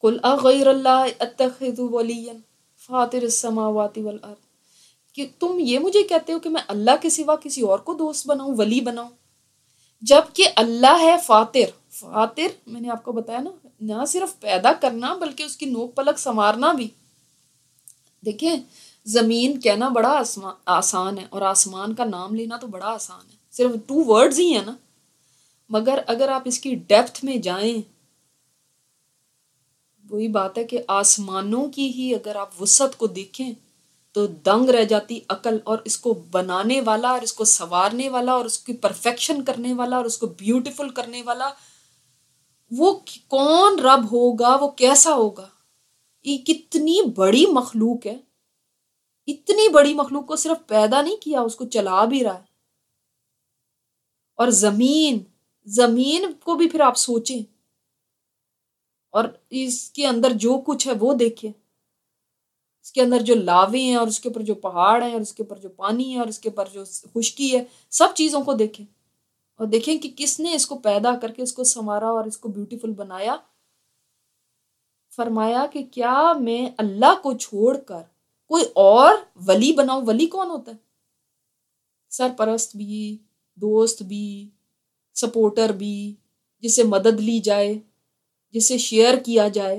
قل اغیر اللہ اتخذ ولیا فاطر السماوات والارض، کہ تم یہ مجھے کہتے ہو کہ میں اللہ کے سوا کسی اور کو دوست بناؤں، ولی بناؤں، جبکہ اللہ ہے فاطر۔ فاطر میں نے آپ کو بتایا نا، نہ صرف پیدا کرنا بلکہ اس کی نوک پلک سنوارنا بھی۔ دیکھیں زمین کہنا بڑا آسان ہے، اور آسمان کا نام لینا تو بڑا آسان ہے، صرف 2 ورڈز ہی ہیں نا، مگر اگر آپ اس کی ڈیپتھ میں جائیں، وہی بات ہے کہ آسمانوں کی ہی اگر آپ وسعت کو دیکھیں تو دنگ رہ جاتی عقل، اور اس کو بنانے والا اور اس کو سنوارنے والا اور اس کی پرفیکشن کرنے والا اور اس کو بیوٹیفل کرنے والا وہ کون رب ہوگا، وہ کیسا ہوگا؟ یہ کتنی بڑی مخلوق ہے، اتنی بڑی مخلوق کو صرف پیدا نہیں کیا، اس کو چلا بھی رہا ہے۔ اور زمین کو بھی پھر آپ سوچیں، اور اس کے اندر جو کچھ ہے وہ دیکھیں، اس کے اندر جو لاوے ہیں اور اس کے اوپر جو پہاڑ ہیں اور اس کے اوپر جو پانی ہے اور اس کے اوپر جو خشکی ہے، سب چیزوں کو دیکھیں، اور دیکھیں کہ کس نے اس کو پیدا کر کے اس کو سنوارا اور اس کو بیوٹیفل بنایا۔ فرمایا کہ کیا میں اللہ کو چھوڑ کر کوئی اور ولی بناؤں؟ ولی کون ہوتا ہے؟ سرپرست بھی، دوست بھی، سپورٹر بھی، جس سے مدد لی جائے، جس سے شیئر کیا جائے۔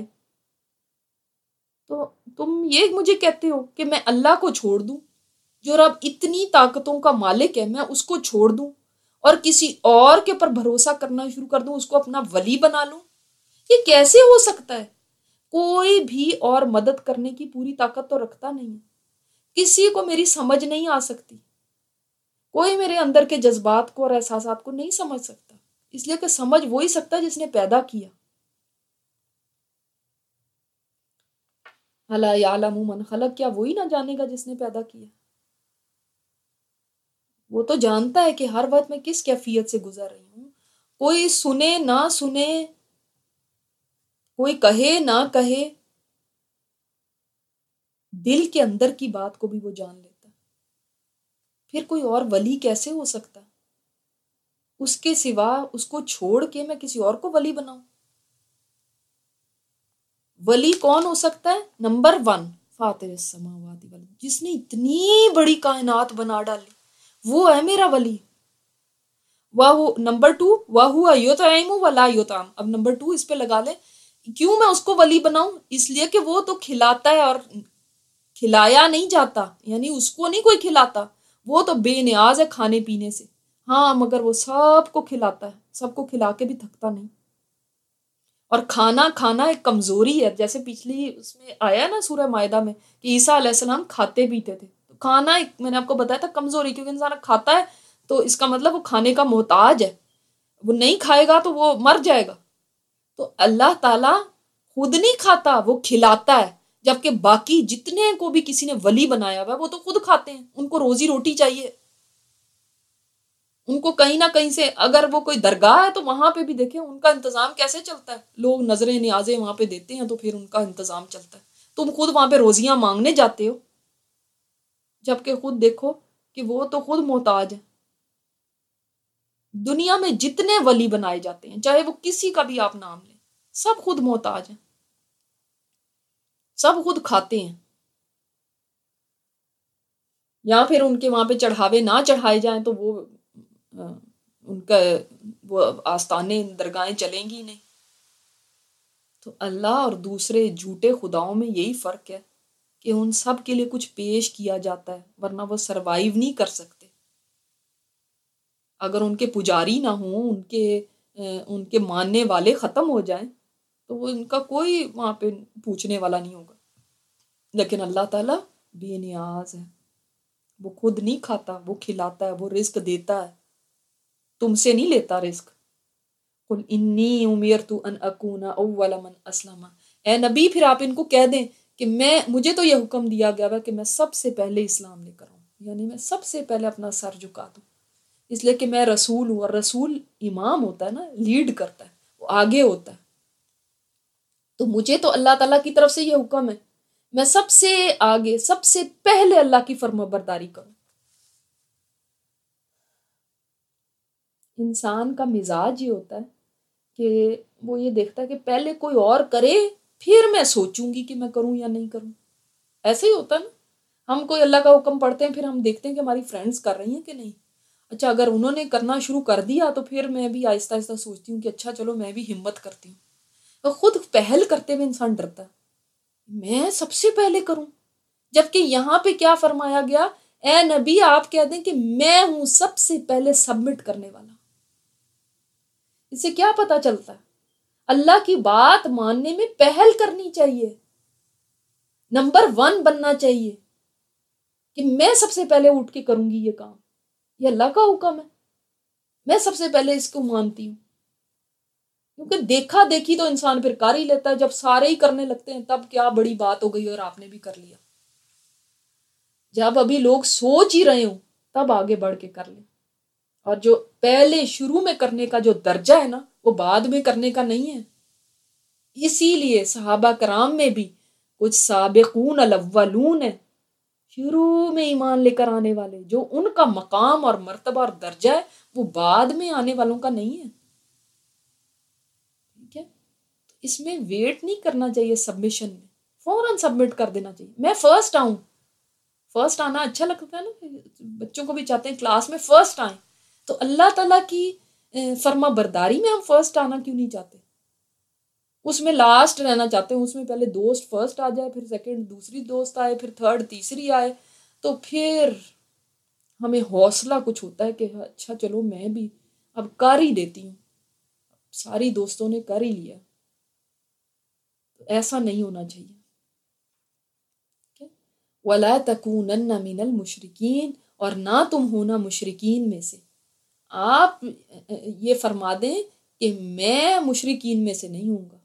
تو تم یہ مجھے کہتے ہو کہ میں اللہ کو چھوڑ دوں جو رب اتنی طاقتوں کا مالک ہے، میں اس کو چھوڑ دوں اور کسی اور کے پر بھروسہ کرنا شروع کر دوں، اس کو اپنا ولی بنا لوں؟ یہ کیسے ہو سکتا ہے؟ کوئی بھی اور مدد کرنے کی پوری طاقت تو رکھتا نہیں ہے، کسی کو میری سمجھ نہیں آ سکتی، کوئی میرے اندر کے جذبات کو اور احساسات کو نہیں سمجھ سکتا، اس لیے کہ سمجھ وہی سکتا ہے جس نے پیدا کیا۔ الا یعلم من خلق، کیا وہی نہ جانے گا جس نے پیدا کیا؟ وہ تو جانتا ہے کہ ہر وقت میں کس کیفیت سے گزر رہی ہوں، کوئی سنے نہ سنے، کوئی کہے نہ کہے، دل کے اندر کی بات کو بھی وہ جان لیتا ہے۔ پھر کوئی اور ولی کیسے ہو سکتا ہے؟ اس کے سوا، اس کو چھوڑ کے میں کسی اور کو ولی بناؤں؟ ولی کون ہو سکتا ہے؟ نمبر 1 فاطر السماوات والارض، جس نے اتنی بڑی کائنات بنا ڈالی، وہ ہے میرا ولی۔ نمبر 2 وَهُوَ يُطْعِمُ وَلَا يُطْعَمُ، اب نمبر 2 اس پہ لگا لیں، کیوں میں اس کو ولی بناؤں؟ اس لیے کہ وہ تو کھلاتا ہے اور کھلایا نہیں جاتا، یعنی اس کو نہیں کوئی کھلاتا، وہ تو بے نیاز ہے کھانے پینے سے، ہاں مگر وہ سب کو کھلاتا ہے، سب کو کھلا کے بھی تھکتا نہیں۔ اور کھانا ایک کمزوری ہے، جیسے پچھلی اس میں آیا نا سورہ مائدہ میں کہ عیسیٰ علیہ السلام کھاتے پیتے تھے، تو کھانا ایک میں نے آپ کو بتایا تھا کمزوری، کیونکہ انسان کھاتا ہے تو اس کا مطلب وہ کھانے کا محتاج ہے، وہ نہیں کھائے گا تو وہ مر جائے گا۔ تو اللہ تعالیٰ خود نہیں کھاتا، وہ کھلاتا ہے، جبکہ باقی جتنے کو بھی کسی نے ولی بنایا ہوا ہے وہ تو خود کھاتے ہیں، ان کو روزی روٹی چاہیے، ان کو کہیں نہ کہیں سے، اگر وہ کوئی درگاہ ہے تو وہاں پہ بھی دیکھیں ان کا انتظام کیسے چلتا ہے، لوگ نظریں نیازیں وہاں پہ دیتے ہیں تو پھر ان کا انتظام چلتا ہے، تم خود وہاں پہ روزیاں مانگنے جاتے ہو، جبکہ خود دیکھو کہ وہ تو خود محتاج ہے۔ دنیا میں جتنے ولی بنائے جاتے ہیں، چاہے وہ کسی کا بھی آپ نام لیں، سب خود محتاج ہیں، سب خود کھاتے ہیں، یا پھر ان کے وہاں پہ چڑھاوے نہ چڑھائے جائیں تو وہ ان کا وہ آستانے درگاہیں چلیں گی نہیں۔ تو اللہ اور دوسرے جھوٹے خداؤں میں یہی فرق ہے کہ ان سب کے لیے کچھ پیش کیا جاتا ہے، ورنہ وہ سروائیو نہیں کر سکتے۔ اگر ان کے پجاری نہ ہوں، ان کے ماننے والے ختم ہو جائیں تو وہ ان کا کوئی وہاں پہ پوچھنے والا نہیں ہوگا۔ لیکن اللہ تعالیٰ بے نیاز ہے، وہ خود نہیں کھاتا، وہ کھلاتا ہے، وہ رزق دیتا ہے، تم سے نہیں لیتا رزق۔ قل انی امرت ان اکون اول من اسلم، اے نبی پھر آپ ان کو کہہ دیں کہ مجھے تو یہ حکم دیا گیا ہے کہ میں سب سے پہلے اسلام لے کر آؤں، یعنی میں سب سے پہلے اپنا سر جھکا دوں، اس لیے کہ میں رسول ہوں، اور رسول امام ہوتا ہے نا، لیڈ کرتا ہے، وہ آگے ہوتا ہے۔ تو مجھے تو اللہ تعالیٰ کی طرف سے یہ حکم ہے، میں سب سے آگے، سب سے پہلے اللہ کی فرمانبرداری کروں۔ انسان کا مزاج یہ ہوتا ہے کہ وہ یہ دیکھتا ہے کہ پہلے کوئی اور کرے پھر میں سوچوں گی کہ میں کروں یا نہیں کروں. ایسے ہی ہوتا ہے نا، ہم کوئی اللہ کا حکم پڑھتے ہیں، پھر ہم دیکھتے ہیں کہ ہماری فرینڈس کر رہی ہیں کہ نہیں. اچھا اگر انہوں نے کرنا شروع کر دیا تو پھر میں بھی آہستہ آہستہ سوچتی ہوں کہ اچھا چلو میں بھی ہمت کرتی ہوں. تو خود پہل کرتے ہوئے انسان ڈرتا ہے، میں سب سے پہلے کروں. جبکہ یہاں پہ کیا فرمایا گیا، اے نبی آپ کہہ دیں کہ میں ہوں سب سے پہلے سبمٹ کرنے والا. اس سے کیا پتا چلتا ہے؟ اللہ کی بات ماننے میں پہل کرنی چاہیے، نمبر 1 بننا چاہیے کہ میں سب سے پہلے اٹھ کے کروں گی یہ کام، یہ اللہ کا حکم ہے، میں سب سے پہلے اس کو مانتی ہوں. کیونکہ دیکھا دیکھی تو انسان پھر کر ہی لیتا ہے، جب سارے ہی کرنے لگتے ہیں تب کیا بڑی بات ہو گئی اور آپ نے بھی کر لیا. جب ابھی لوگ سوچ ہی رہے ہوں تب آگے بڑھ کے کر لیں. اور جو پہلے شروع میں کرنے کا جو درجہ ہے نا وہ بعد میں کرنے کا نہیں ہے. اسی لیے صحابہ کرام میں بھی کچھ سابقون الاولون ہیں، شروع میں ایمان لے کر آنے والے، جو ان کا مقام اور مرتبہ اور درجہ ہے وہ بعد میں آنے والوں کا نہیں ہے. ٹھیک ہے، اس میں ویٹ نہیں کرنا چاہیے، سبمیشن میں فوراً سبمٹ کر دینا چاہیے. میں فرسٹ آؤں، فرسٹ آنا اچھا لگتا ہے نا، بچوں کو بھی چاہتے ہیں کلاس میں فرسٹ آئیں. تو اللہ تعالیٰ کی فرما برداری میں ہم فرسٹ آنا کیوں نہیں چاہتے؟ اس میں لاسٹ رہنا چاہتے ہیں، اس میں پہلے دوست فرسٹ آ جائے، پھر سیکنڈ دوسری دوست آئے، پھر تھرڈ تیسری آئے، تو پھر ہمیں حوصلہ کچھ ہوتا ہے کہ اچھا چلو میں بھی اب کر ہی دیتی ہوں، ساری دوستوں نے کر ہی لیا. تو ایسا نہیں ہونا چاہیے. وَلَا تَكُونَنَّ مِنَ الْمُشْرِكِينَ، اور نہ تم ہونا مشرکین میں سے. آپ یہ فرما دیں کہ میں مشرکین میں سے نہیں ہوں گا.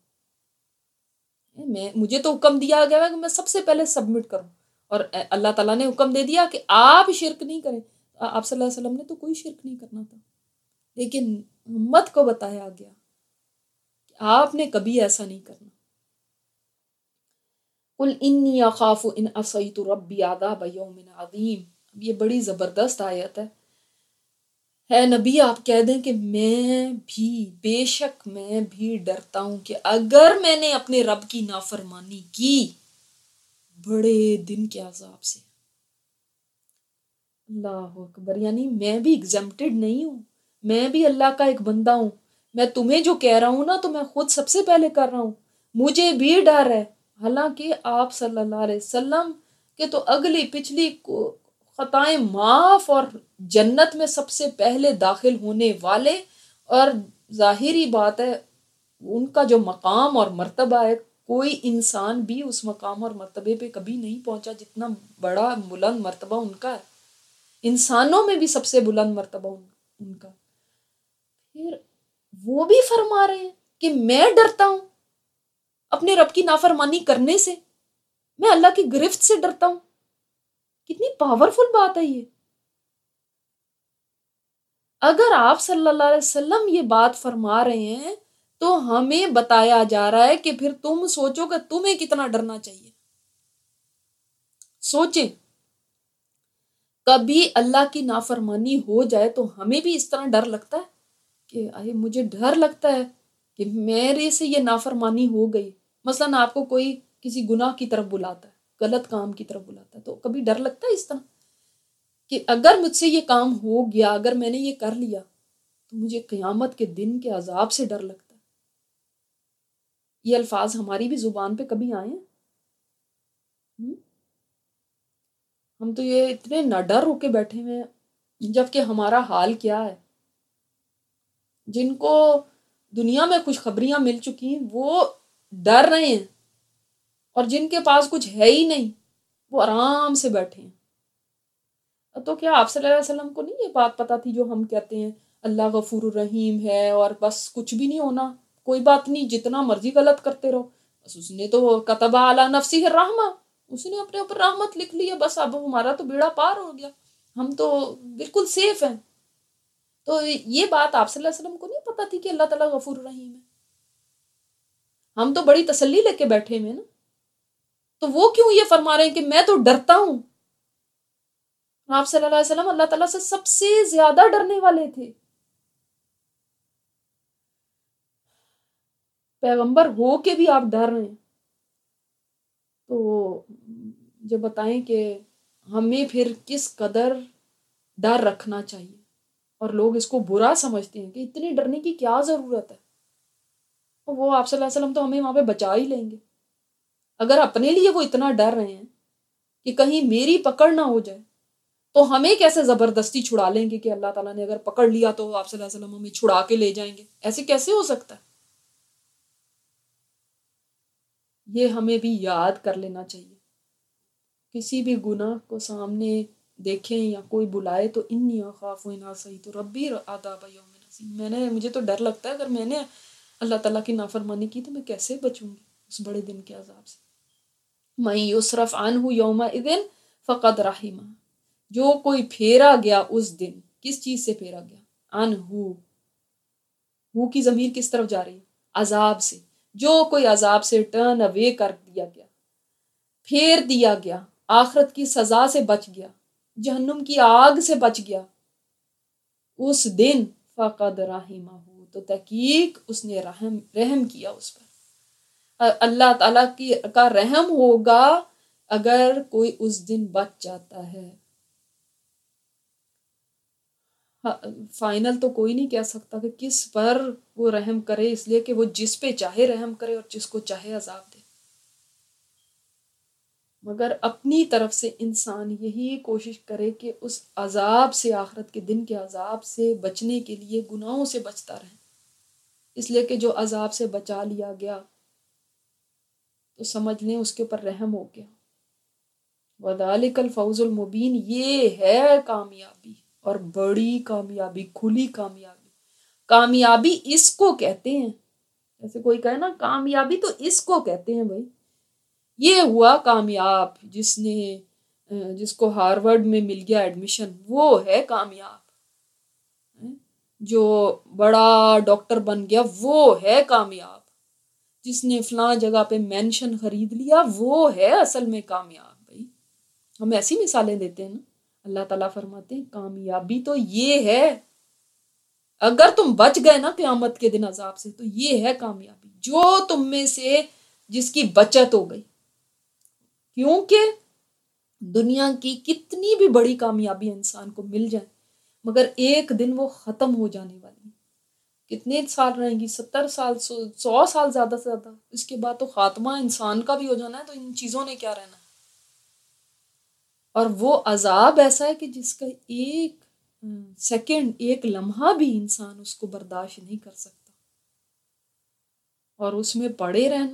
مجھے تو حکم دیا گیا ہے کہ میں سب سے پہلے سبمٹ کروں، اور اللہ تعالیٰ نے حکم دے دیا کہ آپ شرک نہیں کریں. آپ صلی اللہ علیہ وسلم نے تو کوئی شرک نہیں کرنا تھا، لیکن امت کو بتایا گیا کہ آپ نے کبھی ایسا نہیں کرنا. قُلْ إِنِّي أَخَافُ إِنْ عَصَيْتُ رَبِّي عَذَابَ يَوْمٍ عَظِيمٍ. اب یہ بڑی زبردست آیت ہے. اے نبی آپ کہہ دیں کہ بے شک میں بھی ڈرتا ہوں کہ اگر میں نے اپنے رب کی نافرمانی کی بڑے دن کے عذاب سے. اللہ اکبر، یعنی میں بھی ایگزمپٹڈ نہیں ہوں، میں بھی اللہ کا ایک بندہ ہوں. میں تمہیں جو کہہ رہا ہوں نا تو میں خود سب سے پہلے کر رہا ہوں، مجھے بھی ڈر ہے. حالانکہ آپ صلی اللہ علیہ وسلم کے تو اگلی پچھلی خطائیں معاف اور جنت میں سب سے پہلے داخل ہونے والے، اور ظاہری بات ہے ان کا جو مقام اور مرتبہ ہے کوئی انسان بھی اس مقام اور مرتبے پہ کبھی نہیں پہنچا جتنا بڑا بلند مرتبہ ان کا ہے. انسانوں میں بھی سب سے بلند مرتبہ ان کا. پھر وہ بھی فرما رہے ہیں کہ میں ڈرتا ہوں اپنے رب کی نافرمانی کرنے سے، میں اللہ کی گرفت سے ڈرتا ہوں. کتنی پاورفل بات ہے یہ. اگر آپ صلی اللہ علیہ وسلم یہ بات فرما رہے ہیں تو ہمیں بتایا جا رہا ہے کہ پھر تم سوچو کہ تمہیں کتنا ڈرنا چاہیے. سوچیں، کبھی اللہ کی نافرمانی ہو جائے تو ہمیں بھی اس طرح ڈر لگتا ہے کہ مجھے ڈر لگتا ہے کہ میرے سے یہ نافرمانی ہو گئی. مثلا آپ کو کوئی کسی گناہ کی طرف بلاتا ہے، غلط کام کی طرف بلاتا ہے، تو کبھی ڈر لگتا ہے اس طرح کہ اگر مجھ سے یہ کام ہو گیا، اگر میں نے یہ کر لیا تو مجھے قیامت کے دن کے عذاب سے ڈر لگتا ہے. یہ الفاظ ہماری بھی زبان پہ کبھی آئے ہیں؟ ہم تو یہ اتنے نہ ڈر ہو کے بیٹھے ہوئے ہیں، جبکہ ہمارا حال کیا ہے. جن کو دنیا میں خوشخبریاں مل چکی ہیں وہ ڈر رہے ہیں، اور جن کے پاس کچھ ہے ہی نہیں وہ آرام سے بیٹھے ہیں. تو کیا آپ صلی اللہ علیہ وسلم کو نہیں یہ بات پتا تھی جو ہم کہتے ہیں اللہ غفور الرحیم ہے اور بس کچھ بھی نہیں ہونا، کوئی بات نہیں، جتنا مرضی غلط کرتے رہو، بس اس نے تو کتب علی نفسہ الرحمہ، اس نے اپنے اوپر رحمت لکھ لی ہے، بس اب ہمارا تو بیڑا پار ہو گیا، ہم تو بالکل سیف ہیں. تو یہ بات آپ صلی اللہ علیہ وسلم کو نہیں پتا تھی کہ اللہ تعالیٰ غفور الرحیم ہے؟ ہم تو بڑی تسلی لے کے بیٹھے ہوئے نا. تو وہ کیوں یہ فرما رہے ہیں کہ میں تو ڈرتا ہوں؟ آپ صلی اللہ علیہ وسلم اللہ تعالیٰ سے سب سے زیادہ ڈرنے والے تھے. پیغمبر ہو کے بھی آپ ڈر رہے ہیں. تو جو بتائیں کہ ہمیں پھر کس قدر ڈر رکھنا چاہیے، اور لوگ اس کو برا سمجھتے ہیں کہ اتنے ڈرنے کی کیا ضرورت ہے، اور وہ آپ صلی اللہ علیہ وسلم تو ہمیں وہاں پہ بچا ہی لیں گے۔ اگر اپنے لیے وہ اتنا ڈر رہے ہیں کہ کہیں میری پکڑ نہ ہو جائے، تو ہمیں کیسے زبردستی چھڑا لیں گے کہ اللہ تعالیٰ نے اگر پکڑ لیا تو آپ صلی اللہ علیہ وسلم ہمیں چھڑا کے لے جائیں گے؟ ایسے کیسے ہو سکتا ہے؟ یہ ہمیں بھی یاد کر لینا چاہیے۔ کسی بھی گناہ کو سامنے دیکھیں یا کوئی بلائے تو انی اخاف ان عصیت ربی عذاب یوم عظیم، مجھے تو ڈر لگتا ہے اگر میں نے اللہ تعالیٰ کی نافرمانی کی تو میں کیسے بچوں گی اس بڑے دن کے عذاب سے۔ من یصرف عنہ یومئذ فقد رحمہ، جو کوئی پھیرا گیا اس دن، کس چیز سے پھیرا گیا؟ عنہ، ہو کی ضمیر کس طرف جا رہی ہے؟ عذاب سے۔ جو کوئی عذاب سے ٹرن اوے کر دیا گیا، پھیر دیا گیا، آخرت کی سزا سے بچ گیا، جہنم کی آگ سے بچ گیا، اس دن فقد رحمہ، تو تحقیق اس نے رحم کیا اس پر۔ اللہ تعالیٰ کا رحم ہوگا اگر کوئی اس دن بچ جاتا ہے۔ فائنل تو کوئی نہیں کہہ سکتا کہ کس پر وہ رحم کرے، اس لیے کہ وہ جس پہ چاہے رحم کرے اور جس کو چاہے عذاب دے، مگر اپنی طرف سے انسان یہی کوشش کرے کہ اس عذاب سے، آخرت کے دن کے عذاب سے بچنے کے لیے گناہوں سے بچتا رہے، اس لیے کہ جو عذاب سے بچا لیا گیا تو سمجھ لیں اس کے اوپر رحم ہو گیا۔ وَذَلِكَ الْفَوْزُ الْمُبِينُ، یہ ہے کامیابی، اور بڑی کامیابی، کھلی کامیابی۔ کامیابی اس کو کہتے ہیں، جیسے کوئی کہے نا کامیابی تو اس کو کہتے ہیں، بھائی یہ ہوا کامیاب جس کو ہارورڈ میں مل گیا ایڈمیشن، وہ ہے کامیاب۔ جو بڑا ڈاکٹر بن گیا وہ ہے کامیاب۔ جس نے فلاں جگہ پہ مینشن خرید لیا وہ ہے اصل میں کامیاب۔ بھائی ہم ایسی مثالیں دیتے ہیں نا، اللہ تعالیٰ فرماتے ہیں کامیابی تو یہ ہے، اگر تم بچ گئے نا قیامت کے دن عذاب سے تو یہ ہے کامیابی، جو تم میں سے جس کی بچت ہو گئی۔ کیونکہ دنیا کی کتنی بھی بڑی کامیابی انسان کو مل جائے مگر ایک دن وہ ختم ہو جانے والی ہے۔ کتنے سال رہیں گی؟ 70 سال، 100 سال زیادہ سے زیادہ، اس کے بعد تو خاتمہ انسان کا بھی ہو جانا ہے، تو ان چیزوں نے کیا رہنا ہے؟ اور وہ عذاب ایسا ہے کہ جس کا ایک سیکنڈ، ایک لمحہ بھی انسان اس کو برداشت نہیں کر سکتا، اور اس میں پڑے رہنا،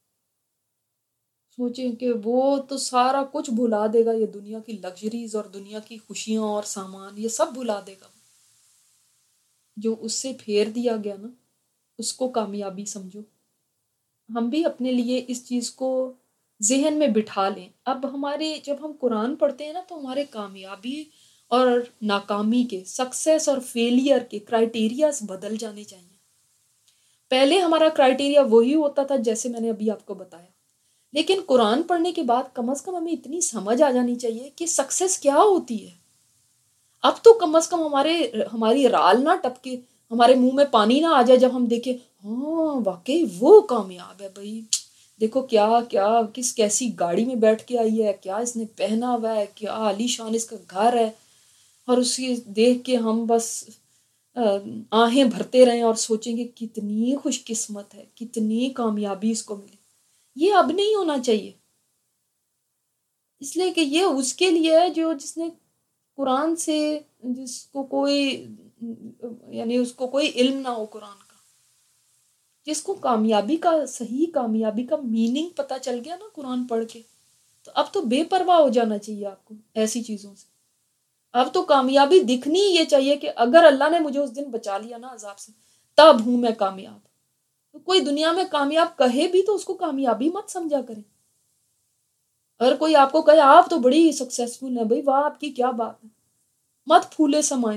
سوچیں کہ وہ تو سارا کچھ بھلا دے گا، یہ دنیا کی لگژریز اور دنیا کی خوشیاں اور سامان، یہ سب بھلا دے گا۔ جو اس سے پھیر دیا گیا نا، اس کو کامیابی سمجھو۔ ہم بھی اپنے لیے اس چیز کو ذہن میں بٹھا لیں۔ اب جب ہم قرآن پڑھتے ہیں نا تو ہمارے کامیابی اور ناکامی کے، سکسیس اور فیلئر کے کرائیٹیریاز بدل جانے چاہیے۔ پہلے ہمارا کرائیٹیریا وہی ہوتا تھا جیسے میں نے ابھی آپ کو بتایا، لیکن قرآن پڑھنے کے بعد کم از کم ہمیں اتنی سمجھ آ جانی چاہیے کہ سکسیس کیا ہوتی ہے۔ اب تو کم از کم ہماری رال نہ ٹپکے، ہمارے منہ میں پانی نہ آ جائے جب ہم دیکھیں ہاں واقعی وہ کامیاب ہے، بھائی دیکھو کیسی گاڑی میں بیٹھ کے آئی ہے، کیا اس نے پہنا ہوا ہے، کیا عالی شان اس کا گھر ہے، اور اسی دیکھ کے ہم بس آہیں بھرتے رہیں اور سوچیں گے کتنی خوش قسمت ہے، کتنی کامیابی اس کو ملی۔ یہ اب نہیں ہونا چاہیے، اس لیے کہ یہ اس کے لیے ہے جس نے قرآن سے، جس کو کوئی علم نہ ہو قرآن کا، جس کو کامیابی کا، صحیح کامیابی کا میننگ پتہ چل گیا نا قرآن پڑھ کے، تو اب تو بے پرواہ ہو جانا چاہیے آپ کو ایسی چیزوں سے۔ اب تو کامیابی دکھنی یہ چاہیے کہ اگر اللہ نے مجھے اس دن بچا لیا نا عذاب سے، تب ہوں میں کامیاب۔ تو کوئی دنیا میں کامیاب کہے بھی تو اس کو کامیابی مت سمجھا کرے۔ اگر کوئی آپ کو کہے آپ تو بڑی سکسیسفل ہیں، بھائی واہ آپ کی کیا بات ہے، مت پھولے سمائیں،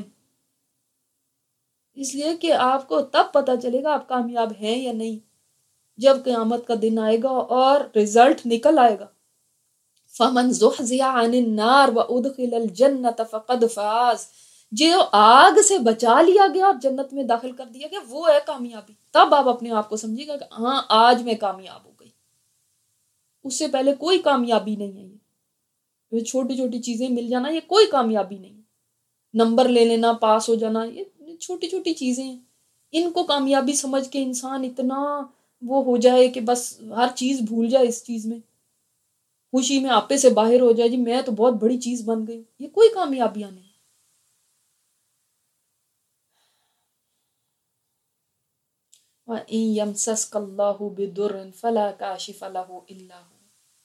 اس لیے کہ آپ کو تب پتہ چلے گا آپ کامیاب ہیں یا نہیں جب قیامت کا دن آئے گا اور رزلٹ نکل آئے گا۔ فَمَنْ زُحْزِحَ عَنِ النَّارِ وَأُدْخِلَ الْجَنَّةَ فَقَدْ فَازَ، جو آگ سے بچا لیا گیا اور جنت میں داخل کر دیا گیا وہ ہے کامیابی۔ تب آپ اپنے آپ کو سمجھے گا کہ ہاں آج میں کامیاب ہو گئی۔ اس سے پہلے کوئی کامیابی نہیں ہے. یہ چھوٹی چھوٹی چیزیں مل جانا یہ کوئی کامیابی نہیں. نمبر لے لینا، پاس ہو جانا، یہ چھوٹی چھوٹی چیزیں ہیں. ان کو کامیابی سمجھ کے انسان اتنا وہ ہو جائے کہ بس ہر چیز بھول جائے. اس چیز میں خوشی میں آپے سے باہر ہو جائے، جی میں تو بہت بڑی چیز بن گئی. یہ کوئی کامیابیاں نہیں. وَإِن يَمْسَسْكَ اللَّهُ بِضُرٍّ فَلَا كَاشِفَ لَهُ إِلَّا هُوَ.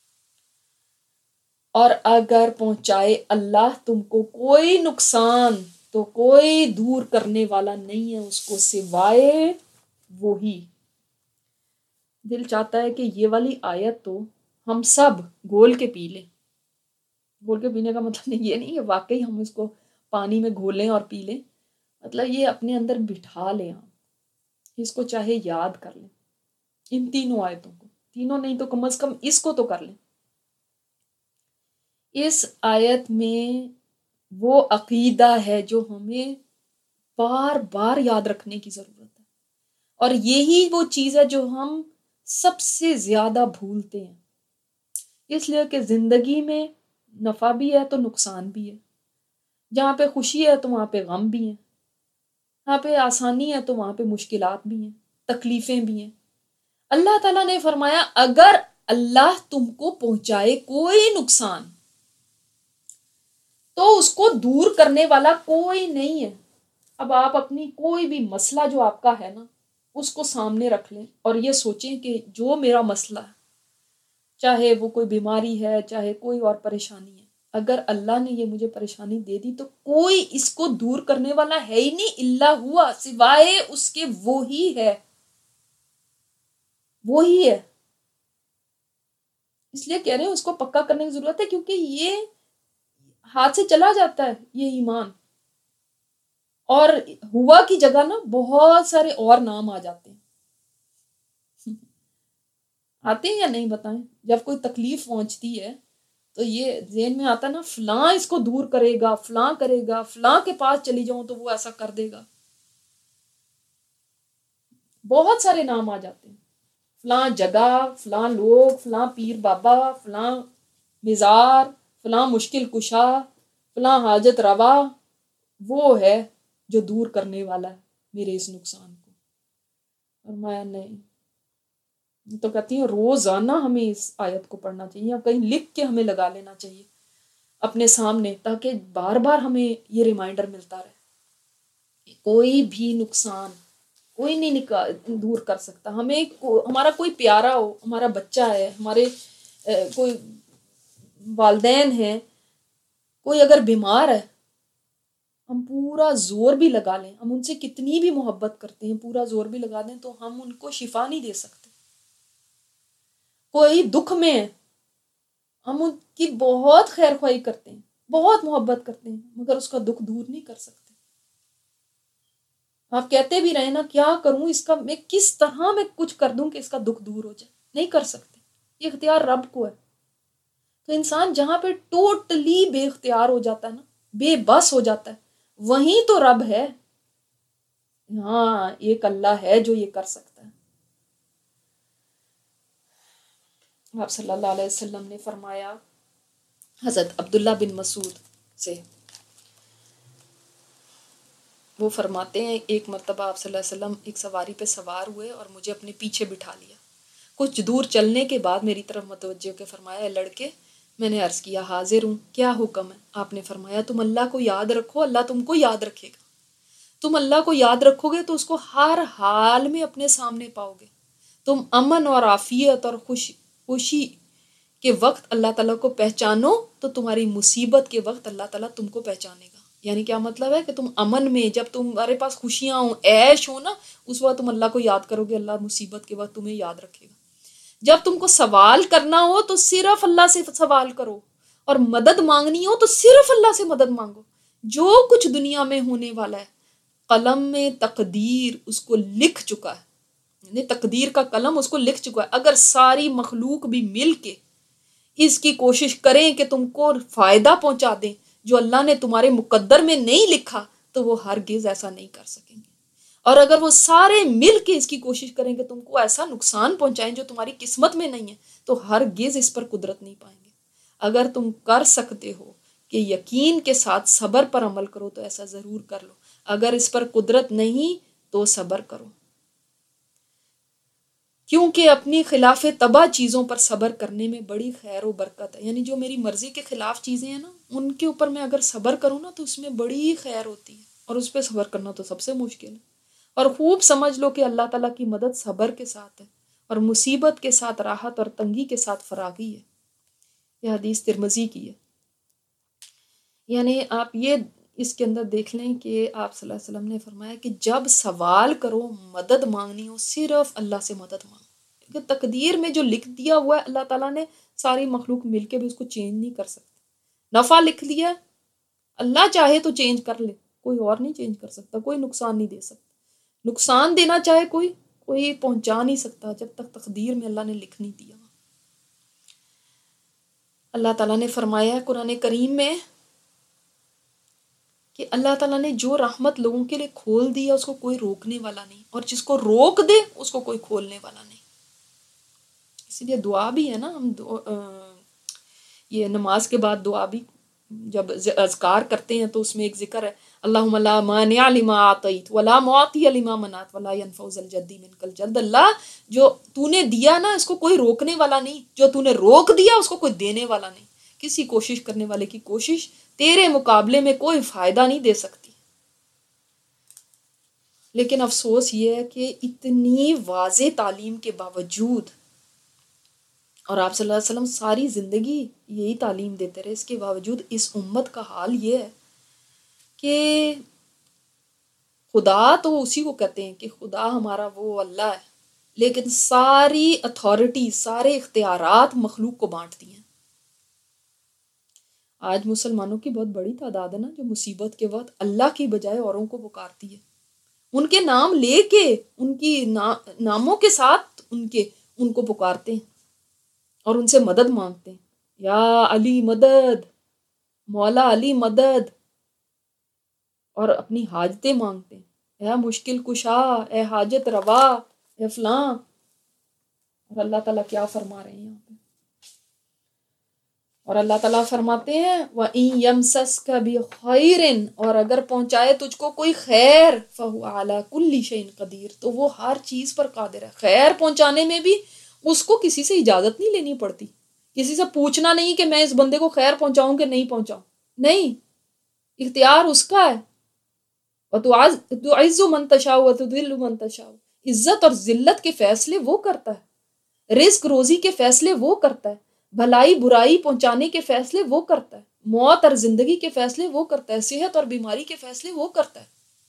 اور اگر پہنچائے اللہ تم کو کوئی نقصان تو کوئی دور کرنے والا نہیں ہے اس کو سوائے وہی. دل چاہتا ہے کہ یہ والی آیت تو ہم سب گھول کے پی لیں. گھول کے پینے کا مطلب یہ نہیں کہ واقعی ہم اس کو پانی میں گھولیں اور پی لیں. مطلب یہ اپنے اندر بٹھا لیں، آپ اس کو چاہے یاد کر لیں، ان تینوں آیتوں کو. تینوں نہیں تو کم از کم اس کو تو کر لیں. اس آیت میں وہ عقیدہ ہے جو ہمیں بار بار یاد رکھنے کی ضرورت ہے، اور یہی وہ چیز ہے جو ہم سب سے زیادہ بھولتے ہیں. اس لیے کہ زندگی میں نفع بھی ہے تو نقصان بھی ہے. جہاں پہ خوشی ہے تو وہاں پہ غم بھی ہیں، جہاں پہ آسانی ہے تو وہاں پہ مشکلات بھی ہیں، تکلیفیں بھی ہیں. اللہ تعالیٰ نے فرمایا اگر اللہ تم کو پہنچائے کوئی نقصان تو اس کو دور کرنے والا کوئی نہیں ہے. اب آپ اپنی کوئی بھی مسئلہ جو آپ کا ہے نا اس کو سامنے رکھ لیں اور یہ سوچیں کہ جو میرا مسئلہ ہے، چاہے وہ کوئی بیماری ہے، چاہے کوئی اور پریشانی ہے، اگر اللہ نے یہ مجھے پریشانی دے دی تو کوئی اس کو دور کرنے والا ہے ہی نہیں الا ہوا، سوائے اس کے وہی ہے. وہی ہے. اس لیے کہہ رہے ہیں اس کو پکا کرنے کی ضرورت ہے، کیونکہ یہ ہاتھ سے چلا جاتا ہے یہ ایمان، اور ہوا کی جگہ نا بہت سارے اور نام آ جاتے ہیں. آتے ہیں یا نہیں بتائیں؟ جب کوئی تکلیف پہنچتی ہے تو یہ ذہن میں آتا ہے نا فلاں اس کو دور کرے گا، فلاں کرے گا، فلاں کے پاس چلی جاؤں تو وہ ایسا کر دے گا. بہت سارے نام آ جاتے ہیں، فلاں جگہ، فلاں لوگ، فلاں پیر بابا، فلاں مزار، فلاں مشکل کشا، فلاں حاجت روا، وہ ہے جو دور کرنے والا ہے میرے اس نقصان کو. اور میں نہیں تو کہتی ہوں روزانہ ہمیں اس آیت کو پڑھنا چاہیے، یا کہیں لکھ کے ہمیں لگا لینا چاہیے اپنے سامنے، تاکہ بار بار ہمیں یہ ریمائنڈر ملتا رہے. کوئی بھی نقصان کوئی نہیں دور کر سکتا. ہمیں ہمارا کوئی پیارا ہو، ہمارا بچہ ہے، ہمارے کوئی والدین ہیں، کوئی اگر بیمار ہے، ہم پورا زور بھی لگا لیں، ہم ان سے کتنی بھی محبت کرتے ہیں، پورا زور بھی لگا دیں تو ہم ان کو شفا نہیں دے سکتے. کوئی دکھ میں ہے، ہم ان کی بہت خیر خواہی کرتے ہیں، بہت محبت کرتے ہیں، مگر اس کا دکھ دور نہیں کر سکتے. آپ کہتے بھی رہے نا کیا کروں اس کا، میں کس طرح میں کچھ کر دوں کہ اس کا دکھ دور ہو جائے، نہیں کر سکتے. یہ اختیار رب کو ہے. تو انسان جہاں پہ ٹوٹلی بے اختیار ہو جاتا ہے نا، بے بس ہو جاتا ہے، وہیں تو رب ہے. ہاں ایک اللہ ہے جو یہ کر سکتا ہے. آپ صلی اللہ علیہ وسلم نے فرمایا حضرت عبداللہ بن مسعود سے، وہ فرماتے ہیں ایک مرتبہ آپ صلی اللہ علیہ وسلم ایک سواری پہ سوار ہوئے اور مجھے اپنے پیچھے بٹھا لیا. کچھ دور چلنے کے بعد میری طرف متوجہ کے فرمایا اے لڑکے، میں نے عرض کیا حاضر ہوں، کیا حکم ہے؟ آپ نے فرمایا تم اللہ کو یاد رکھو، اللہ تم کو یاد رکھے گا. تم اللہ کو یاد رکھو گے تو اس کو ہر حال میں اپنے سامنے پاؤ گے. تم امن اور عافیت اور خوشی کے وقت اللہ تعالیٰ کو پہچانو تو تمہاری مصیبت کے وقت اللہ تعالیٰ تم کو پہچانے گا. یعنی کیا مطلب ہے کہ تم امن میں، جب تمہارے پاس خوشیاں ہوں، عیش ہو نا، اس وقت تم اللہ کو یاد کرو گے، اللہ مصیبت کے وقت تمہیں یاد رکھے گا. جب تم کو سوال کرنا ہو تو صرف اللہ سے سوال کرو، اور مدد مانگنی ہو تو صرف اللہ سے مدد مانگو. جو کچھ دنیا میں ہونے والا ہے قلم میں تقدیر اس کو لکھ چکا ہے، یعنی تقدیر کا قلم اس کو لکھ چکا ہے. اگر ساری مخلوق بھی مل کے اس کی کوشش کریں کہ تم کو فائدہ پہنچا دیں جو اللہ نے تمہارے مقدر میں نہیں لکھا، تو وہ ہرگز ایسا نہیں کر سکیں گے. اور اگر وہ سارے مل کے اس کی کوشش کریں کہ تم کو ایسا نقصان پہنچائیں جو تمہاری قسمت میں نہیں ہے، تو ہرگز اس پر قدرت نہیں پائیں گے۔ اگر تم کر سکتے ہو کہ یقین کے ساتھ صبر پر عمل کرو تو ایسا ضرور کر لو، اگر اس پر قدرت نہیں تو صبر کرو، کیونکہ اپنی خلاف طبع چیزوں پر صبر کرنے میں بڑی خیر و برکت ہے۔ یعنی جو میری مرضی کے خلاف چیزیں ہیں نا، ان کے اوپر میں اگر صبر کروں نا تو اس میں بڑی خیر ہوتی ہے، اور اس پہ صبر کرنا تو سب سے مشکل ہے۔ اور خوب سمجھ لو کہ اللہ تعالیٰ کی مدد صبر کے ساتھ ہے، اور مصیبت کے ساتھ راحت اور تنگی کے ساتھ فراغی ہے۔ یہ حدیث ترمذی کی ہے۔ یعنی آپ یہ اس کے اندر دیکھ لیں کہ آپ صلی اللہ علیہ وسلم نے فرمایا کہ جب سوال کرو، مدد مانگنی ہو، صرف اللہ سے مدد مانگو، کیونکہ تقدیر میں جو لکھ دیا ہوا ہے اللہ تعالیٰ نے، ساری مخلوق مل کے بھی اس کو چینج نہیں کر سکتی۔ نفع لکھ لیا، اللہ چاہے تو چینج کر لے، کوئی اور نہیں چینج کر سکتا، کوئی نقصان نہیں دے سکتا۔ نقصان دینا چاہے کوئی پہنچا نہیں سکتا جب تک تقدیر میں اللہ نے لکھ نہیں دیا۔ اللہ تعالیٰ نے فرمایا ہے قرآن کریم میں کہ اللہ تعالیٰ نے جو رحمت لوگوں کے لیے کھول دی ہے اس کو کوئی روکنے والا نہیں، اور جس کو روک دے اس کو کوئی کھولنے والا نہیں۔ اسی لیے دعا بھی ہے نا، ہم یہ نماز کے بعد دعا بھی جب اذکار کرتے ہیں تو اس میں ایک ذکر ہے، اللہم لا مانع لما اعطیت ولا معطی لما منعت ولا ينفع ذا الجد منک الجد۔ اللہ جو تو نے دیا نا اس کو کوئی روکنے والا نہیں، جو تو نے روک دیا اس کو کوئی دینے والا نہیں۔ کسی کوشش کرنے والے کی کوشش تیرے مقابلے میں کوئی فائدہ نہیں دے سکتی۔ لیکن افسوس یہ ہے کہ اتنی واضح تعلیم کے باوجود، اور آپ صلی اللہ علیہ وسلم ساری زندگی یہی تعلیم دیتے رہے، اس کے باوجود اس امت کا حال یہ ہے کہ خدا تو اسی کو کہتے ہیں کہ خدا ہمارا وہ اللہ ہے، لیکن ساری اتھارٹی، سارے اختیارات مخلوق کو بانٹ دی ہیں۔ آج مسلمانوں کی بہت بڑی تعداد ہے نا جو مصیبت کے وقت اللہ کی بجائے اوروں کو پکارتی ہے، ان کے نام لے کے، ان کی ناموں کے ساتھ ان کو پکارتے ہیں اور ان سے مدد مانگتے ہیں، یا علی مدد، مولا علی مدد، اور اپنی حاجتیں مانگتے ہیں، اے مشکل کشا، اے حاجت روا، اے فلاں۔ اور اللہ تعالیٰ کیا فرما رہے ہیں یہاں پہ؟ اور اللہ تعالیٰ فرماتے ہیں وَإِن يَمْسَسْكَ بِخَيْرٍ، اور اگر پہنچائے تجھ کو کوئی خیر فَهُوَ عَلَى كُلِّ شَيْءٍ قدیر، تو وہ ہر چیز پر قادر ہے۔ خیر پہنچانے میں بھی اس کو کسی سے اجازت نہیں لینی پڑتی، کسی سے پوچھنا نہیں کہ میں اس بندے کو خیر پہنچاؤں کہ نہیں پہنچاؤں، نہیں، اختیار اس کا ہے۔ وَتُعِزُّ مَن تَشَاءُ وَتُذِلُّ مَن تَشَاءُ، عزت اور ذلت کے فیصلے وہ کرتا ہے، رزق روزی کے فیصلے وہ کرتا ہے، بھلائی برائی پہنچانے کے فیصلے وہ کرتا ہے، موت اور زندگی کے فیصلے وہ کرتا ہے، صحت اور بیماری کے فیصلے وہ کرتا ہے۔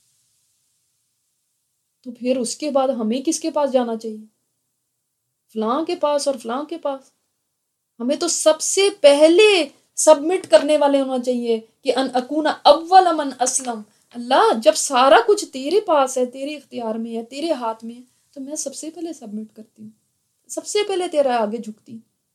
تو پھر اس کے بعد ہمیں کس کے پاس جانا چاہیے؟ فلاں کے پاس اور فلاں کے پاس؟ ہمیں تو سب سے پہلے سبمٹ کرنے والے ہونا چاہیے کہ ان اکون اول من اسلم۔ اللہ جب سارا کچھ تیرے پاس ہے، تیرے اختیار میں ہے، تیرے ہاتھ میں ہے، تو میں سب سے پہلے سبمٹ کرتی ہوں، سب سے پہلے تیرا آگے جھکتی ہوں۔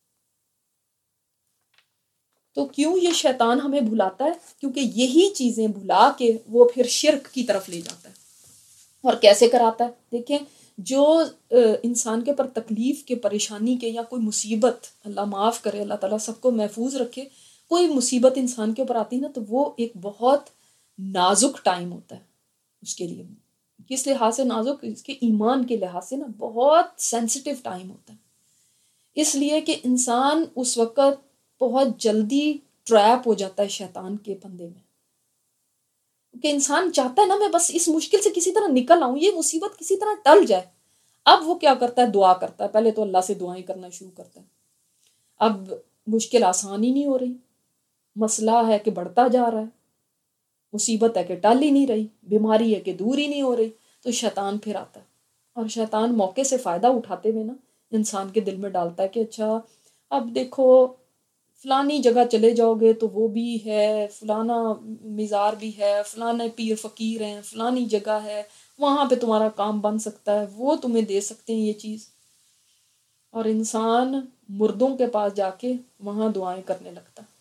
تو کیوں یہ شیطان ہمیں بھلاتا ہے؟ کیونکہ یہی چیزیں بھلا کے وہ پھر شرک کی طرف لے جاتا ہے۔ اور کیسے کراتا ہے؟ دیکھیں، جو انسان کے پر تکلیف کے، پریشانی کے، یا کوئی مصیبت، اللہ معاف کرے، اللہ تعالیٰ سب کو محفوظ رکھے، کوئی مصیبت انسان کے اوپر آتی نا تو وہ ایک بہت نازک ٹائم ہوتا ہے اس کے لیے۔ کس لحاظ سے نازک؟ اس کے ایمان کے لحاظ سے نا بہت سینسٹیو ٹائم ہوتا ہے، اس لیے کہ انسان اس وقت بہت جلدی ٹریپ ہو جاتا ہے شیطان کے پھندے میں، کہ انسان چاہتا ہے نا میں بس اس مشکل سے کسی طرح نکل آؤں، یہ مصیبت کسی طرح ٹل جائے۔ اب وہ کیا کرتا ہے؟ دعا کرتا ہے، پہلے تو اللہ سے دعائیں کرنا شروع کرتا ہے۔ اب مشکل آسان ہی نہیں ہو رہی، مسئلہ ہے کہ بڑھتا جا رہا ہے، مصیبت ہے کہ ٹل ہی نہیں رہی، بیماری ہے کہ دور ہی نہیں ہو رہی، تو شیطان پھر آتا ہے، اور شیطان موقع سے فائدہ اٹھاتے ہوئے نا انسان کے دل میں ڈالتا ہے کہ اچھا اب دیکھو فلانی جگہ چلے جاؤ گے تو وہ بھی ہے، فلانا مزار بھی ہے، فلانے پیر فقیر ہیں، فلانی جگہ ہے، وہاں پہ تمہارا کام بن سکتا ہے، وہ تمہیں دے سکتے ہیں یہ چیز، اور انسان مردوں کے پاس جا کے وہاں دعائیں کرنے لگتا ہے،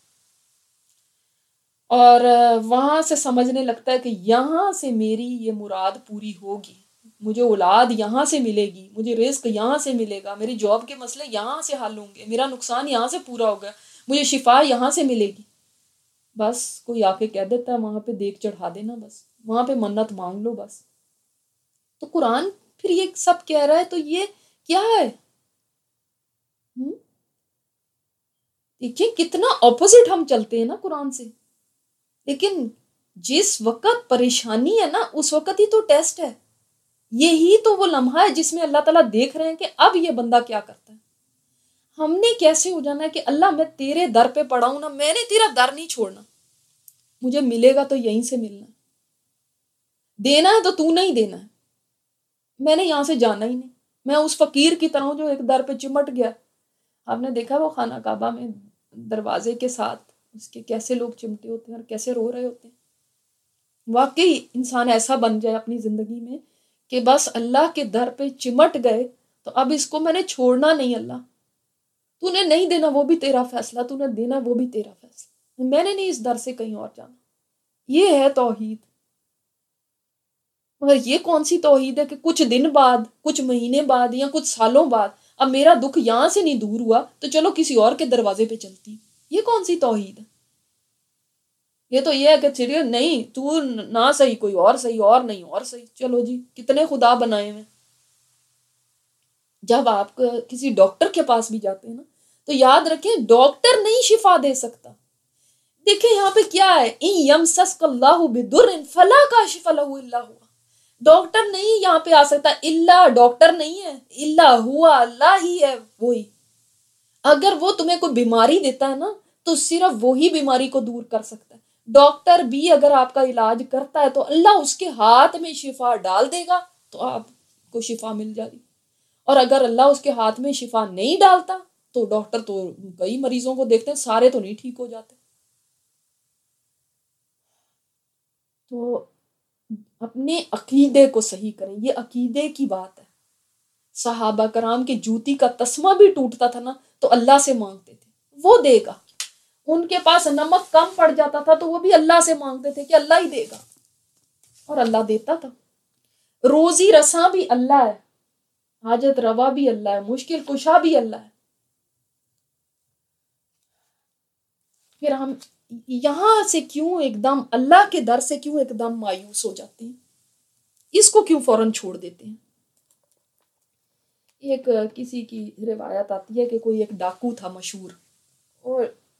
اور وہاں سے سمجھنے لگتا ہے کہ یہاں سے میری یہ مراد پوری ہوگی، مجھے اولاد یہاں سے ملے گی، مجھے رزق یہاں سے ملے گا، میری جاب کے مسئلے یہاں سے حل ہوں گے، میرا نقصان یہاں سے پورا ہوگا، مجھے شفا یہاں سے ملے گی. بس کوئی آ کے کہہ دیتا ہے وہاں پہ دیکھ چڑھا دینا، بس وہاں پہ منت مانگ لو بس. تو قرآن پھر یہ سب کہہ رہا ہے تو یہ کیا ہے؟ دیکھیں کتنا اپوزٹ ہم چلتے ہیں نا قرآن سے. لیکن جس وقت پریشانی ہے نا اس وقت ہی تو ٹیسٹ ہے، یہی تو وہ لمحہ ہے جس میں اللہ تعالیٰ دیکھ رہے ہیں کہ اب یہ بندہ کیا کرتا ہے. ہم نے کیسے ہو جانا ہے کہ اللہ میں تیرے در پہ پڑا ہوں نا، میں نے تیرا در نہیں چھوڑنا، مجھے ملے گا تو یہیں سے ملنا ہے، دینا ہے تو نہیں دینا ہے، میں نے یہاں سے جانا ہی نہیں. میں اس فقیر کی طرح جو ایک در پہ چمٹ گیا. آپ نے دیکھا وہ خانہ کعبہ میں دروازے کے ساتھ اس کے کیسے لوگ چمٹے ہوتے ہیں اور کیسے رو رہے ہوتے ہیں. واقعی انسان ایسا بن جائے اپنی زندگی میں کہ بس اللہ کے در پہ چمٹ گئے تو اب اس کو میں نے چھوڑنا نہیں. اللہ تو نے نہیں دینا وہ بھی تیرا فیصلہ، تو نے دینا وہ بھی تیرا فیصلہ، میں نے نہیں اس در سے کہیں اور جانا. یہ ہے توحید. مگر یہ کون سی توحید ہے کہ کچھ دن بعد، کچھ مہینے بعد یا کچھ سالوں بعد اب میرا دکھ یہاں سے نہیں دور ہوا تو چلو کسی اور کے دروازے پہ چلتی. یہ کون سی توحید ہے؟ یہ تو یہ ہے کہ چلیے نہیں تو نہ صحیح کوئی اور صحیح، اور نہیں اور صحیح، چلو جی کتنے خدا بنائے ہوئے. جب آپ کسی ڈاکٹر کے پاس بھی جاتے ہیں نا تو یاد رکھیں ڈاکٹر نہیں شفا دے سکتا. دیکھیں یہاں پہ کیا ہے، ان یمسسک اللہ بدر فلا کاشف لہ الا ہوا. ڈاکٹر نہیں یہاں پہ آ سکتا، اللہ ڈاکٹر نہیں ہے، اللہ ہوا اللہ ہی ہے وہی. اگر وہ تمہیں کوئی بیماری دیتا ہے نا تو صرف وہی بیماری کو دور کر سکتا ہے. ڈاکٹر بھی اگر آپ کا علاج کرتا ہے تو اللہ اس کے ہاتھ میں شفا ڈال دے گا تو آپ کو شفا مل جائے گی. اور اگر اللہ اس کے ہاتھ میں شفا نہیں ڈالتا تو ڈاکٹر تو کئی مریضوں کو دیکھتے ہیں سارے تو نہیں ٹھیک ہو جاتے. تو اپنے عقیدے کو صحیح کریں، یہ عقیدے کی بات ہے. صحابہ کرام کے جوتی کا تسمہ بھی ٹوٹتا تھا نا تو اللہ سے مانگتے تھے وہ دے گا. ان کے پاس نمک کم پڑ جاتا تھا تو وہ بھی اللہ سے مانگتے تھے کہ اللہ ہی دے گا، اور اللہ دیتا تھا. روزی رساں بھی اللہ ہے، حاجت روا بھی اللہ ہے، مشکل کشا بھی اللہ ہے. پھر ہم یہاں سے کیوں ایک دم اللہ کے در سے کیوں ایک دم مایوس ہو جاتے ہیں، اس کو کیوں فوراً چھوڑ دیتے ہیں. ایک کسی کی روایت آتی ہے کہ کوئی ایک ڈاکو تھا مشہور، اور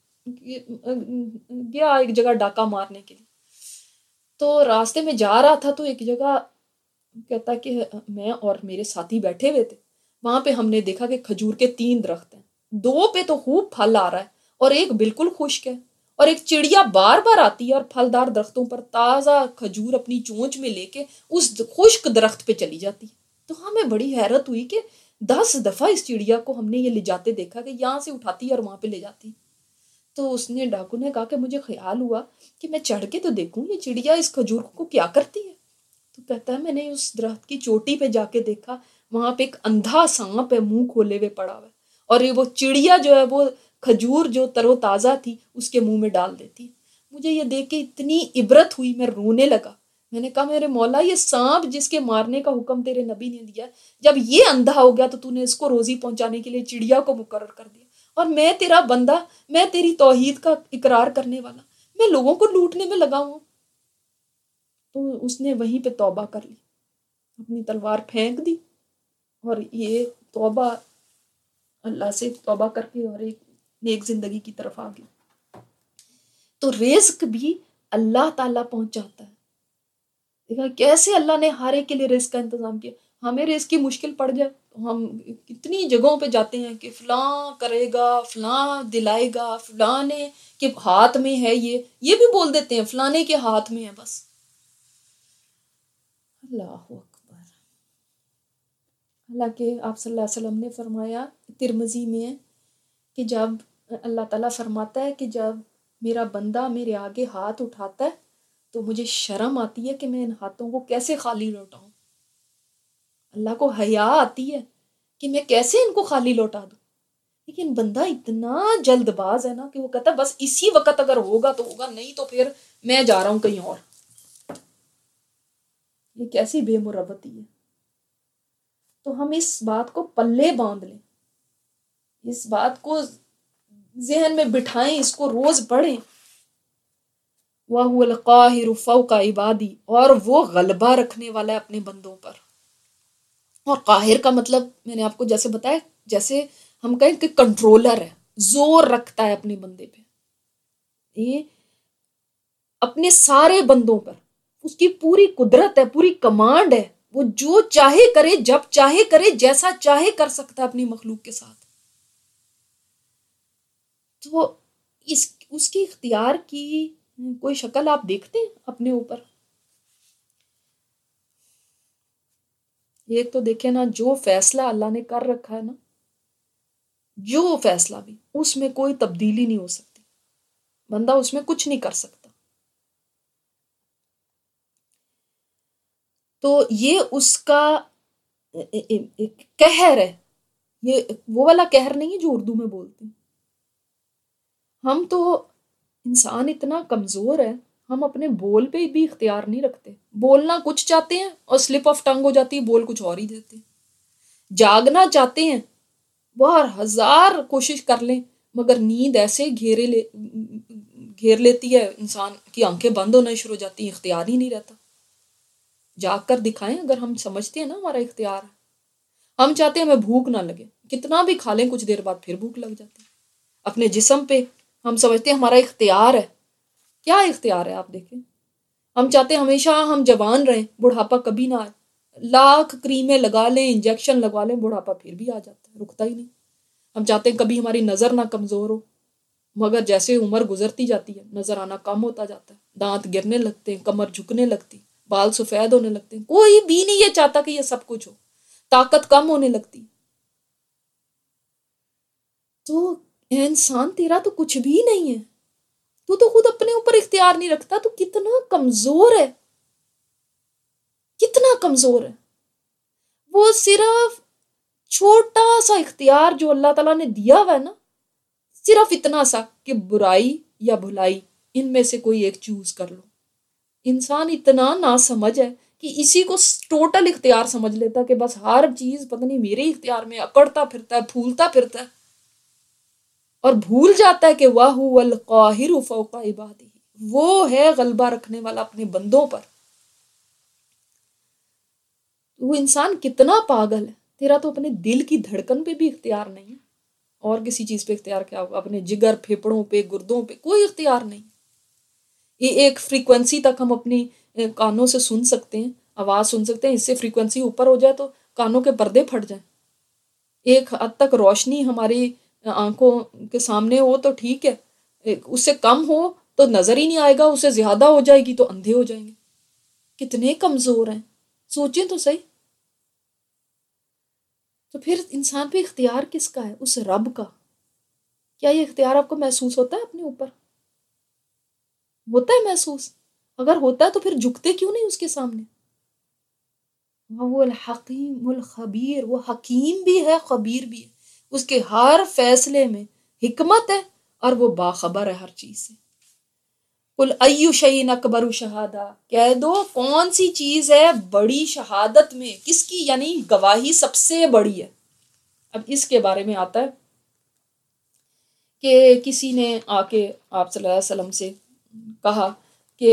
گیا ایک جگہ ڈاکہ مارنے کے لیے. تو راستے میں جا رہا تھا تو ایک جگہ کہتا کہ میں اور میرے ساتھی بیٹھے ہوئے تھے، وہاں پہ ہم نے دیکھا کہ کھجور کے 3 درخت ہیں، 2 پہ تو خوب پھل آ رہا ہے اور ایک بالکل خشک ہے، اور ایک چڑیا بار بار آتی ہے اور پھلدار درختوں پر تازہ کھجور اپنی چونچ میں لے کے اس خشک درخت پہ چلی جاتی ہے. تو ہمیں بڑی حیرت ہوئی کہ 10 دفعہ اس چڑیا کو ہم نے یہ لے جاتے دیکھا کہ یہاں سے اٹھاتی ہے اور وہاں پہ لے جاتی. تو اس نے ڈاکو نے کہا کہ مجھے خیال ہوا کہ میں چڑھ کے تو دیکھوں یہ چڑیا اس کھجور کو کیا کرتی ہے. تو کہتا ہے میں نے اس درخت کی چوٹی پہ جا کے دیکھا، وہاں پہ ایک اندھا سانپ ہے منہ کھولے ہوئے پڑا ہوا ہے، اور یہ وہ چڑیا جو ہے وہ کھجور جو تر و تازہ تھی اس کے منہ میں ڈال دیتی. مجھے یہ دیکھ کے اتنی عبرت ہوئی، میں رونے لگا. میں نے کہا میرے مولا یہ سانپ جس کے مارنے کا حکم تیرے نبی نے دیا، جب یہ اندھا ہو گیا تو نے اس کو روزی پہنچانے کے لیے چڑیا کو مقرر کر دیا، اور میں تیرا بندہ، میں تیری توحید کا اقرار کرنے والا، میں لوگوں کو لوٹنے میں لگا ہوں. تو اس نے وہیں پہ توبہ کر لی، اپنی تلوار پھینک دی اور یہ توبہ اللہ سے توبہ کر کے اور ایک نیک زندگی کی طرف آ گئی. تو رزق بھی اللہ تعالیٰ پہنچاتا ہے. دیکھا کیسے اللہ نے ہر ایک کے لیے رزق کا انتظام کیا. ہمیں رزق کی مشکل پڑ جائے ہم کتنی جگہوں پہ جاتے ہیں کہ فلاں کرے گا، فلاں دلائے گا، فلاں نے کہ ہاتھ میں ہے، یہ بھی بول دیتے ہیں فلانے کے ہاتھ میں ہے. بس اللہ اکبر. حالانکہ آپ صلی اللہ علیہ وسلم نے فرمایا، ترمذی میں ہے کہ جب اللہ تعالیٰ فرماتا ہے کہ جب میرا بندہ میرے آگے ہاتھ اٹھاتا ہے تو مجھے شرم آتی ہے کہ میں ان ہاتھوں کو کیسے خالی لوٹاؤں. اللہ کو حیا آتی ہے کہ میں کیسے ان کو خالی لوٹا دوں. لیکن بندہ اتنا جلد باز ہے نا کہ وہ کہتا ہے بس اسی وقت اگر ہوگا تو ہوگا، نہیں تو پھر میں جا رہا ہوں کہیں اور. یہ کیسی بے مروتی ہے. تو ہم اس بات کو پلے باندھ لیں، اس بات کو ذہن میں بٹھائیں، اس کو روز پڑھیں. وَهُوَ الْقَاهِرُ فَوْقَ عِبَادِهِ، اور وہ غلبہ رکھنے والا ہے اپنے بندوں پر. اور قاہر کا مطلب میں نے آپ کو جیسے بتایا، جیسے ہم کہیں کہ کنٹرولر ہے، زور رکھتا ہے اپنے بندے پہ، یہ اپنے سارے بندوں پر اس کی پوری قدرت ہے، پوری کمانڈ ہے. وہ جو چاہے کرے، جب چاہے کرے، جیسا چاہے کر سکتا ہے اپنی مخلوق کے ساتھ. تو اس کی اختیار کی کوئی شکل آپ دیکھتے ہیں اپنے اوپر؟ ایک تو دیکھیں نا، جو فیصلہ اللہ نے کر رکھا ہے نا، جو فیصلہ بھی، اس میں کوئی تبدیلی نہیں ہو سکتی، بندہ اس میں کچھ نہیں کر سکتا. تو یہ اس کا قہر ہے. یہ وہ والا قہر نہیں ہے جو اردو میں بولتے ہیں. ہم تو انسان اتنا کمزور ہے، ہم اپنے بول پہ بھی اختیار نہیں رکھتے. بولنا کچھ چاہتے ہیں اور سلپ آف ٹنگ ہو جاتی ہے، بول کچھ اور ہی دیتے ہیں. جاگنا چاہتے ہیں، وہ ہزار کوشش کر لیں، مگر نیند ایسے گھیر لیتی ہے، انسان کی آنکھیں بند ہونا شروع ہو جاتی ہیں، اختیار ہی نہیں رہتا. جاگ کر دکھائیں اگر ہم سمجھتے ہیں نا ہمارا اختیار ہے. ہم چاہتے ہیں ہمیں بھوک نہ لگے، کتنا بھی کھا لیں کچھ دیر بعد پھر بھوک لگ جاتی ہے. اپنے جسم پہ ہم سمجھتے ہیں ہمارا اختیار ہے. کیا اختیار ہے؟ آپ دیکھیں، ہم چاہتے ہیں ہمیشہ ہم جوان رہیں، بڑھاپا کبھی نہ آئے. لاکھ کریمیں لگا لیں، انجیکشن لگوا لیں، بڑھاپا پھر بھی آ جاتا ہے، رکتا ہی نہیں. ہم چاہتے ہیں کبھی ہماری نظر نہ کمزور ہو، مگر جیسے عمر گزرتی جاتی ہے نظر آنا کم ہوتا جاتا ہے، دانت گرنے لگتے ہیں، کمر جھکنے لگتی، بال سفید ہونے لگتے ہیں. کوئی بھی نہیں یہ چاہتا کہ یہ سب کچھ ہو. طاقت کم ہونے لگتی. تو اے انسان، تیرا تو کچھ بھی نہیں ہے، تو خود اپنے اوپر اختیار نہیں رکھتا. تو کتنا کمزور ہے، کتنا کمزور ہے. وہ صرف چھوٹا سا اختیار جو اللہ تعالیٰ نے دیا ہوا ہے نا، صرف اتنا سا کہ برائی یا بھلائی، ان میں سے کوئی ایک چوز کر لو. انسان اتنا ناسمجھ ہے کہ اسی کو ٹوٹل اختیار سمجھ لیتا کہ بس ہر چیز پتہ نہیں میرے اختیار میں، اکڑتا پھرتا ہے، پھولتا پھرتا ہے، اور بھول جاتا ہے کہ وَهُوَ الْقَاهِرُ فَوْقَ عِبَادِهِ، وہ ہے غلبہ رکھنے والا اپنے بندوں پر. وہ انسان کتنا پاگل ہے. تیرا تو اپنے دل کی دھڑکن پہ بھی اختیار نہیں ہے، اور کسی چیز پہ اختیار کیا ہوگا؟ اپنے جگر، پھیپڑوں پہ، گردوں پہ کوئی اختیار نہیں. یہ ایک فریکوینسی تک ہم اپنی کانوں سے سن سکتے ہیں، آواز سن سکتے ہیں. اس سے فریکوینسی اوپر ہو جائے تو کانوں کے پردے پھٹ جائیں. ایک حد تک روشنی ہماری آنکھوں کے سامنے ہو تو ٹھیک ہے، اس سے کم ہو تو نظر ہی نہیں آئے گا، اس سے زیادہ ہو جائے گی تو اندھے ہو جائیں گے. کتنے کمزور ہیں، سوچیں تو صحیح. تو پھر انسان پہ اختیار کس کا ہے؟ اس رب کا. کیا یہ اختیار آپ کو محسوس ہوتا ہے اپنے اوپر؟ ہوتا ہے محسوس؟ اگر ہوتا ہے تو پھر جھکتے کیوں نہیں اس کے سامنے؟ وہ الحکیم الخبیر، وہ حکیم بھی ہے، خبیر بھی ہے. اس کے ہر فیصلے میں حکمت ہے، اور وہ باخبر ہے ہر چیز سے. قل ای شیء اکبر شہادہ، کہہ دو کون سی چیز ہے بڑی شہادت میں، کس کی یعنی گواہی سب سے بڑی ہے. اب اس کے بارے میں آتا ہے کہ کسی نے آ کے آپ صلی اللہ علیہ وسلم سے کہا کہ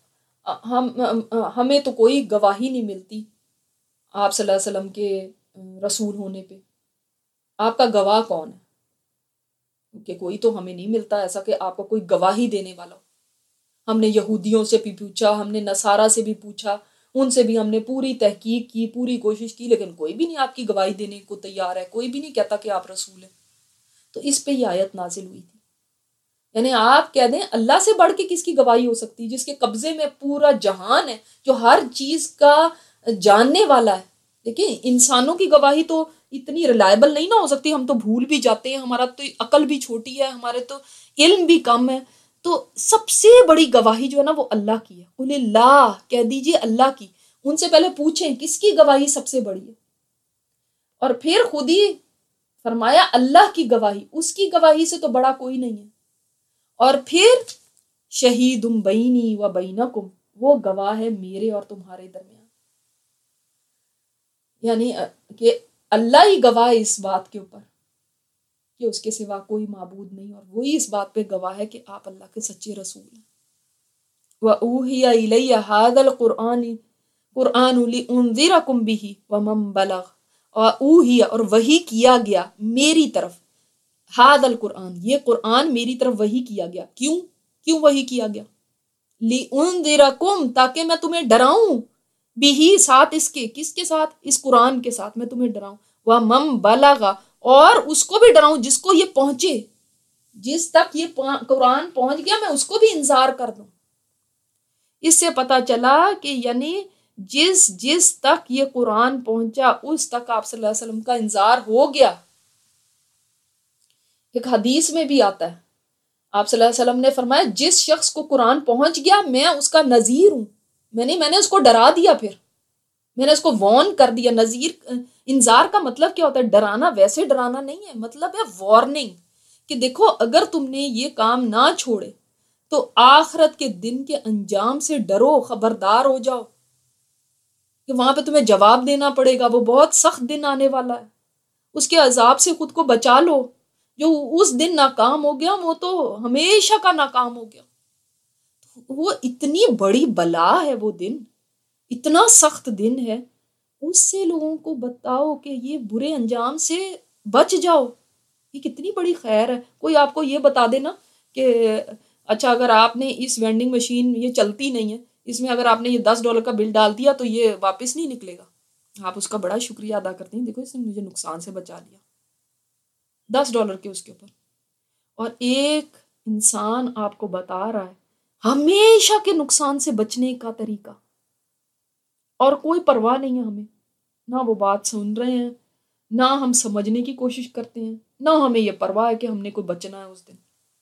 ہمیں تو کوئی گواہی نہیں ملتی آپ صلی اللہ علیہ وسلم کے رسول ہونے پہ، آپ کا گواہ کون ہے؟ کہ کوئی تو ہمیں نہیں ملتا ایسا کہ آپ کو کوئی گواہی دینے والا ہو. ہم نے یہودیوں سے بھی پوچھا، ہم نے نصارہ سے بھی پوچھا، ان سے بھی ہم نے پوری تحقیق کی، پوری کوشش کی، لیکن کوئی بھی نہیں آپ کی گواہی دینے کو تیار ہے، کوئی بھی نہیں کہتا کہ آپ رسول ہیں. تو اس پہ یہ آیت نازل ہوئی تھی. یعنی آپ کہہ دیں اللہ سے بڑھ کے کس کی گواہی ہو سکتی، جس کے قبضے میں پورا جہان ہے، جو ہر چیز کا جاننے والا ہے. دیکھیں انسانوں کی گواہی تو اتنی ریلائبل نہیں نہ ہو سکتی، ہم تو بھول بھی جاتے ہیں، ہمارا تو عقل بھی چھوٹی ہے، ہمارے تو علم بھی کم ہے. تو سب سے بڑی گواہی جو ہے نا وہ اللہ کی ہے. قل اللہ، کہہ دیجئے اللہ کی. ان سے پہلے پوچھیں کس کی گواہی سب سے بڑی ہے، اور پھر خود ہی فرمایا اللہ کی گواہی، اس کی گواہی سے تو بڑا کوئی نہیں ہے. اور پھر شہید بینی و بینکم، وہ گواہ ہے میرے اور تمہارے درمیان. یعنی کہ اللہ ہی گواہ ہے اس بات کے اوپر کہ اس کے سوا کوئی معبود نہیں، اور وہی اس بات پہ گواہ ہے کہ آپ اللہ کے سچے رسول ہیں۔ وَأُوحِيَ إِلَيَّ هَذَا الْقُرْآنُ لِأُنذِرَكُم بِهِ وَمَن بَلَغَ، اور وحی کیا گیا میری طرف، هذا القرآن، یہ قرآن میری طرف وحی کیا گیا۔ کیوں وحی کیا گیا؟ لِأُنذِرَكُم، تاکہ میں تمہیں ڈراؤں، بھی ساتھ اس کے، کس کے ساتھ؟ اس قرآن کے ساتھ میں تمہیں ڈراؤں، وَمَن بَلَغَ، اور اس کو بھی ڈراؤں جس کو یہ پہنچے، جس تک یہ قرآن پہنچ گیا میں اس کو بھی انذار کر دوں۔ اس سے پتہ چلا کہ یعنی جس تک یہ قرآن پہنچا اس تک آپ صلی اللہ علیہ وسلم کا انذار ہو گیا۔ ایک حدیث میں بھی آتا ہے، آپ صلی اللہ علیہ وسلم نے فرمایا جس شخص کو قرآن پہنچ گیا میں اس کا نذیر ہوں، میں نے اس کو ڈرا دیا، پھر میں نے اس کو وارن کر دیا۔ نذیر، انذار کا مطلب کیا ہوتا ہے؟ ڈرانا، ویسے ڈرانا نہیں ہے، مطلب ہے وارننگ، کہ دیکھو اگر تم نے یہ کام نہ چھوڑے تو آخرت کے دن کے انجام سے ڈرو، خبردار ہو جاؤ کہ وہاں پہ تمہیں جواب دینا پڑے گا، وہ بہت سخت دن آنے والا ہے، اس کے عذاب سے خود کو بچا لو۔ جو اس دن ناکام ہو گیا وہ تو ہمیشہ کا ناکام ہو گیا۔ وہ اتنی بڑی بلا ہے، وہ دن اتنا سخت دن ہے، اس سے لوگوں کو بتاؤ کہ یہ برے انجام سے بچ جاؤ، یہ کتنی بڑی خیر ہے۔ کوئی آپ کو یہ بتا دینا کہ اچھا اگر آپ نے اس وینڈنگ مشین، یہ چلتی نہیں ہے، اس میں اگر آپ نے یہ $10 کا بل ڈال دیا تو یہ واپس نہیں نکلے گا، آپ اس کا بڑا شکریہ ادا کرتے ہیں، دیکھو اس نے مجھے نقصان سے بچا لیا، $10 کے اس کے اوپر۔ اور ایک انسان آپ کو بتا رہا ہے ہمیشہ کے نقصان سے بچنے کا طریقہ، اور کوئی پرواہ نہیں ہے ہمیں، نہ وہ بات سن رہے ہیں، نہ ہم سمجھنے کی کوشش کرتے ہیں، نہ ہمیں یہ پرواہ ہے کہ ہم نے کوئی بچنا ہے اس دن۔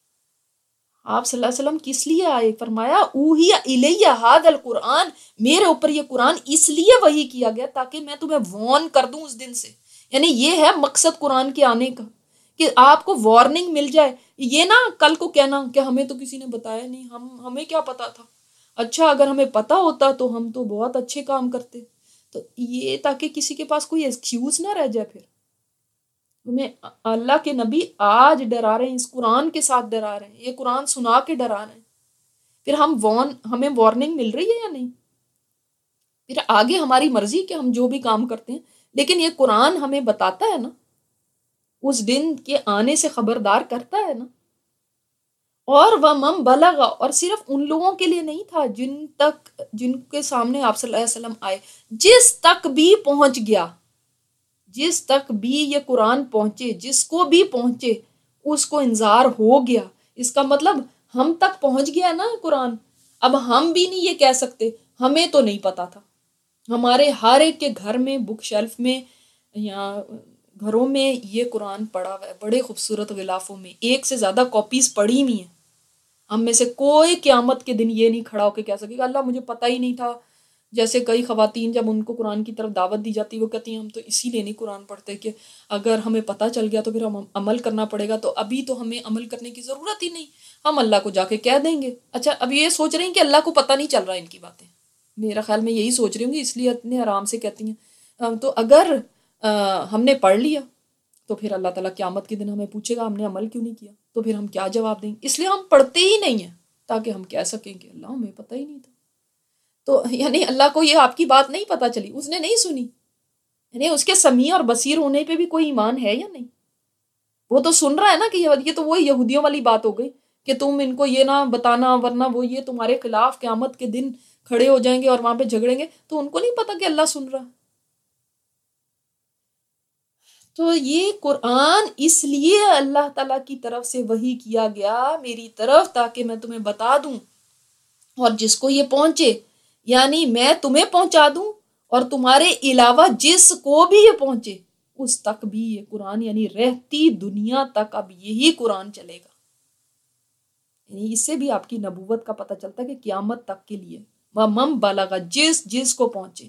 آپ صلی اللہ علیہ وسلم کس لیے آئے؟ فرمایا اوحی الیہ ھذا القرآن، میرے اوپر یہ قرآن اس لیے وحی کیا گیا تاکہ میں تمہیں وارن کر دوں اس دن سے، یعنی یہ ہے مقصد قرآن کے آنے کا، کہ آپ کو وارننگ مل جائے، یہ نہ کل کو کہنا کہ ہمیں تو کسی نے بتایا نہیں، ہمیں کیا پتا تھا، اچھا اگر ہمیں پتا ہوتا تو ہم تو بہت اچھے کام کرتے، تو یہ تاکہ کسی کے پاس کوئی ایکسکیوز نہ رہ جائے۔ پھر تمہیں اللہ کے نبی آج ڈرا رہے ہیں، اس قرآن کے ساتھ ڈرا رہے ہیں، یہ قرآن سنا کے ڈرا رہے ہیں، پھر ہمیں وارننگ مل رہی ہے یا نہیں؟ پھر آگے ہماری مرضی کہ ہم جو بھی کام کرتے ہیں، لیکن یہ قرآن ہمیں بتاتا ہے نا، اس دن کے آنے سے خبردار کرتا ہے نا۔ اور وَمَن بَلَغَ، اور صرف ان لوگوں کے لیے نہیں تھا جن کے سامنے آپ صلی اللہ علیہ وسلم آئے، جس تک بھی پہنچ گیا، جس تک بھی یہ قرآن پہنچے، جس کو بھی پہنچے اس کو انذار ہو گیا۔ اس کا مطلب ہم تک پہنچ گیا نا قرآن، اب ہم بھی نہیں یہ کہہ سکتے ہمیں تو نہیں پتا تھا۔ ہمارے ہر ایک کے گھر میں، بک شیلف میں یا گھروں میں یہ قرآن پڑا ہوا ہے، بڑے خوبصورت غلافوں میں، ایک سے زیادہ کاپیز پڑی ہوئی ہیں۔ ہم میں سے کوئی قیامت کے دن یہ نہیں کھڑا ہو کے کہہ سکے گا اللہ مجھے پتہ ہی نہیں تھا۔ جیسے کئی خواتین جب ان کو قرآن کی طرف دعوت دی جاتی وہ کہتی ہیں ہم تو اسی لیے نہیں قرآن پڑھتے کہ اگر ہمیں پتہ چل گیا تو پھر ہم عمل کرنا پڑے گا، تو ابھی تو ہمیں عمل کرنے کی ضرورت ہی نہیں، ہم اللہ کو جا کے کہہ دیں گے۔ اچھا اب یہ سوچ رہی ہیں کہ اللہ کو پتہ نہیں چل رہا ان کی باتیں، میرا خیال میں یہی سوچ رہی ہوں گی، اس لیے اتنے آرام سے کہتی ہیں۔ تو اگر ہم نے پڑھ لیا تو پھر اللہ تعالیٰ قیامت کے دن ہمیں پوچھے گا ہم نے عمل کیوں نہیں کیا، تو پھر ہم کیا جواب دیں گے؟ اس لیے ہم پڑھتے ہی نہیں ہیں تاکہ ہم کہہ سکیں کہ اللہ ہمیں پتہ ہی نہیں تھا۔ تو یعنی اللہ کو یہ آپ کی بات نہیں پتہ چلی، اس نے نہیں سنی، یعنی اس کے سمیع اور بصیر ہونے پہ بھی کوئی ایمان ہے یا نہیں؟ وہ تو سن رہا ہے نا کہ یہ تو وہ یہودیوں والی بات ہو گئی کہ تم ان کو یہ نہ بتانا ورنہ وہ یہ تمہارے خلاف قیامت کے دن کھڑے ہو جائیں گے اور وہاں پہ جھگڑیں گے، تو ان کو نہیں پتا کہ اللہ سن رہا۔ تو یہ قرآن اس لیے اللہ تعالیٰ کی طرف سے وحی کیا گیا میری طرف تاکہ میں تمہیں بتا دوں، اور جس کو یہ پہنچے یعنی میں تمہیں پہنچا دوں، اور تمہارے علاوہ جس کو بھی یہ پہنچے اس تک بھی یہ قرآن، یعنی رہتی دنیا تک اب یہی قرآن چلے گا۔ یعنی اس سے بھی آپ کی نبوت کا پتہ چلتا ہے کہ قیامت تک کے لیے وَمَن بَلَغَ، جس کو پہنچے۔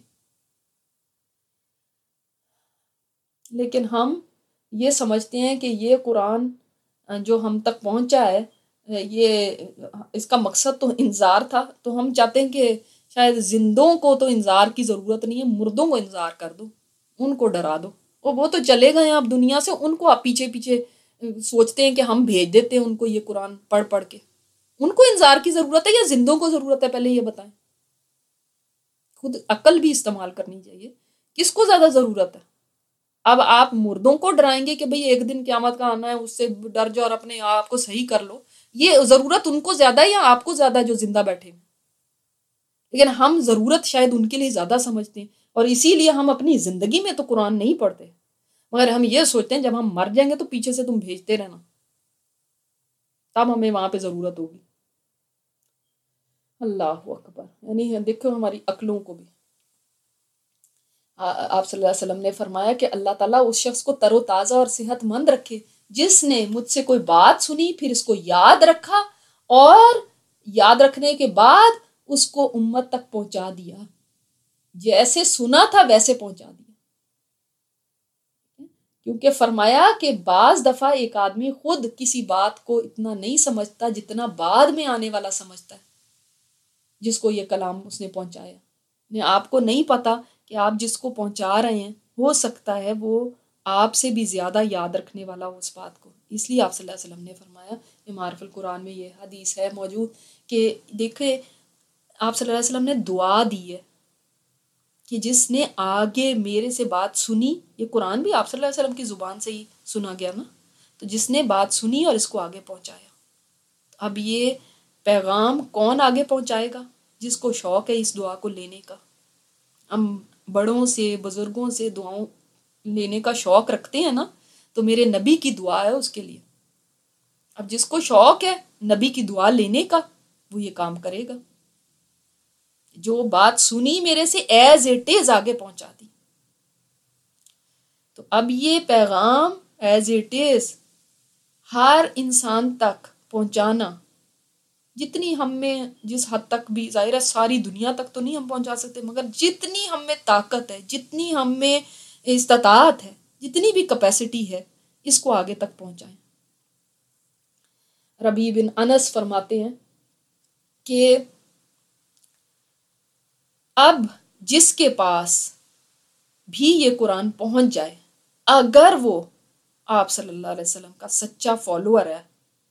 لیکن ہم یہ سمجھتے ہیں کہ یہ قرآن جو ہم تک پہنچا ہے یہ اس کا مقصد تو انذار تھا، تو ہم چاہتے ہیں کہ شاید زندوں کو تو انذار کی ضرورت نہیں ہے، مردوں کو انذار کر دو، ان کو ڈرا دو، اور وہ تو چلے گئے ہیں اب دنیا سے، ان کو آپ پیچھے پیچھے سوچتے ہیں کہ ہم بھیج دیتے ہیں ان کو یہ قرآن پڑھ پڑھ کے. ان کو انذار کی ضرورت ہے یا زندوں کو ضرورت ہے؟ پہلے یہ بتائیں. خود عقل بھی استعمال کرنی چاہیے. کس کو زیادہ ضرورت ہے؟ اب آپ مردوں کو ڈرائیں گے کہ بھئی ایک دن قیامت کا آنا ہے، اس سے ڈر جاؤ اور اپنے آپ کو صحیح کر لو، یہ ضرورت ان کو زیادہ ہے یا آپ کو زیادہ جو زندہ بیٹھے ہیں؟ لیکن ہم ضرورت شاید ان کے لیے زیادہ سمجھتے ہیں، اور اسی لیے ہم اپنی زندگی میں تو قرآن نہیں پڑھتے، مگر ہم یہ سوچتے ہیں جب ہم مر جائیں گے تو پیچھے سے تم بھیجتے رہنا، تب ہمیں وہاں پہ ضرورت ہوگی. اللہ اکبر. یعنی دیکھو ہماری عقلوں کو بھی. آپ صلی اللہ علیہ وسلم نے فرمایا کہ اللہ تعالیٰ اس شخص کو تر و تازہ اور صحت مند رکھے جس نے مجھ سے کوئی بات سنی، پھر اس کو یاد رکھا، اور یاد رکھنے کے بعد اس کو امت تک پہنچا دیا، جیسے سنا تھا ویسے پہنچا دیا. کیونکہ فرمایا کہ بعض دفعہ ایک آدمی خود کسی بات کو اتنا نہیں سمجھتا جتنا بعد میں آنے والا سمجھتا ہے جس کو یہ کلام اس نے پہنچایا. آپ کو نہیں پتا کہ آپ جس کو پہنچا رہے ہیں ہو سکتا ہے وہ آپ سے بھی زیادہ یاد رکھنے والا ہو اس بات کو. اس لیے آپ صلی اللہ علیہ وسلم نے فرمایا، معارف القرآن میں یہ حدیث ہے موجود کہ دیکھے آپ صلی اللہ علیہ وسلم نے دعا دی ہے کہ جس نے آگے میرے سے بات سنی، یہ قرآن بھی آپ صلی اللہ علیہ وسلم کی زبان سے ہی سنا گیا نا، تو جس نے بات سنی اور اس کو آگے پہنچایا. اب یہ پیغام کون آگے پہنچائے گا؟ جس کو شوق ہے اس دعا کو لینے کا. ہم بڑوں سے بزرگوں سے دعاؤں لینے کا شوق رکھتے ہیں نا، تو میرے نبی کی دعا ہے اس کے لیے. اب جس کو شوق ہے نبی کی دعا لینے کا وہ یہ کام کرے گا، جو بات سنی میرے سے ایز اٹ از آگے پہنچا دی. تو اب یہ پیغام ایز اٹ از ہر انسان تک پہنچانا، جتنی ہم میں جس حد تک بھی، ظاہر ہے ساری دنیا تک تو نہیں ہم پہنچا سکتے، مگر جتنی ہم میں طاقت ہے، جتنی ہم میں استطاعت ہے، جتنی بھی کیپیسٹی ہے، اس کو آگے تک پہنچائیں. ربیع بن انس فرماتے ہیں کہ اب جس کے پاس بھی یہ قرآن پہنچ جائے، اگر وہ آپ صلی اللہ علیہ وسلم کا سچا فالوور ہے،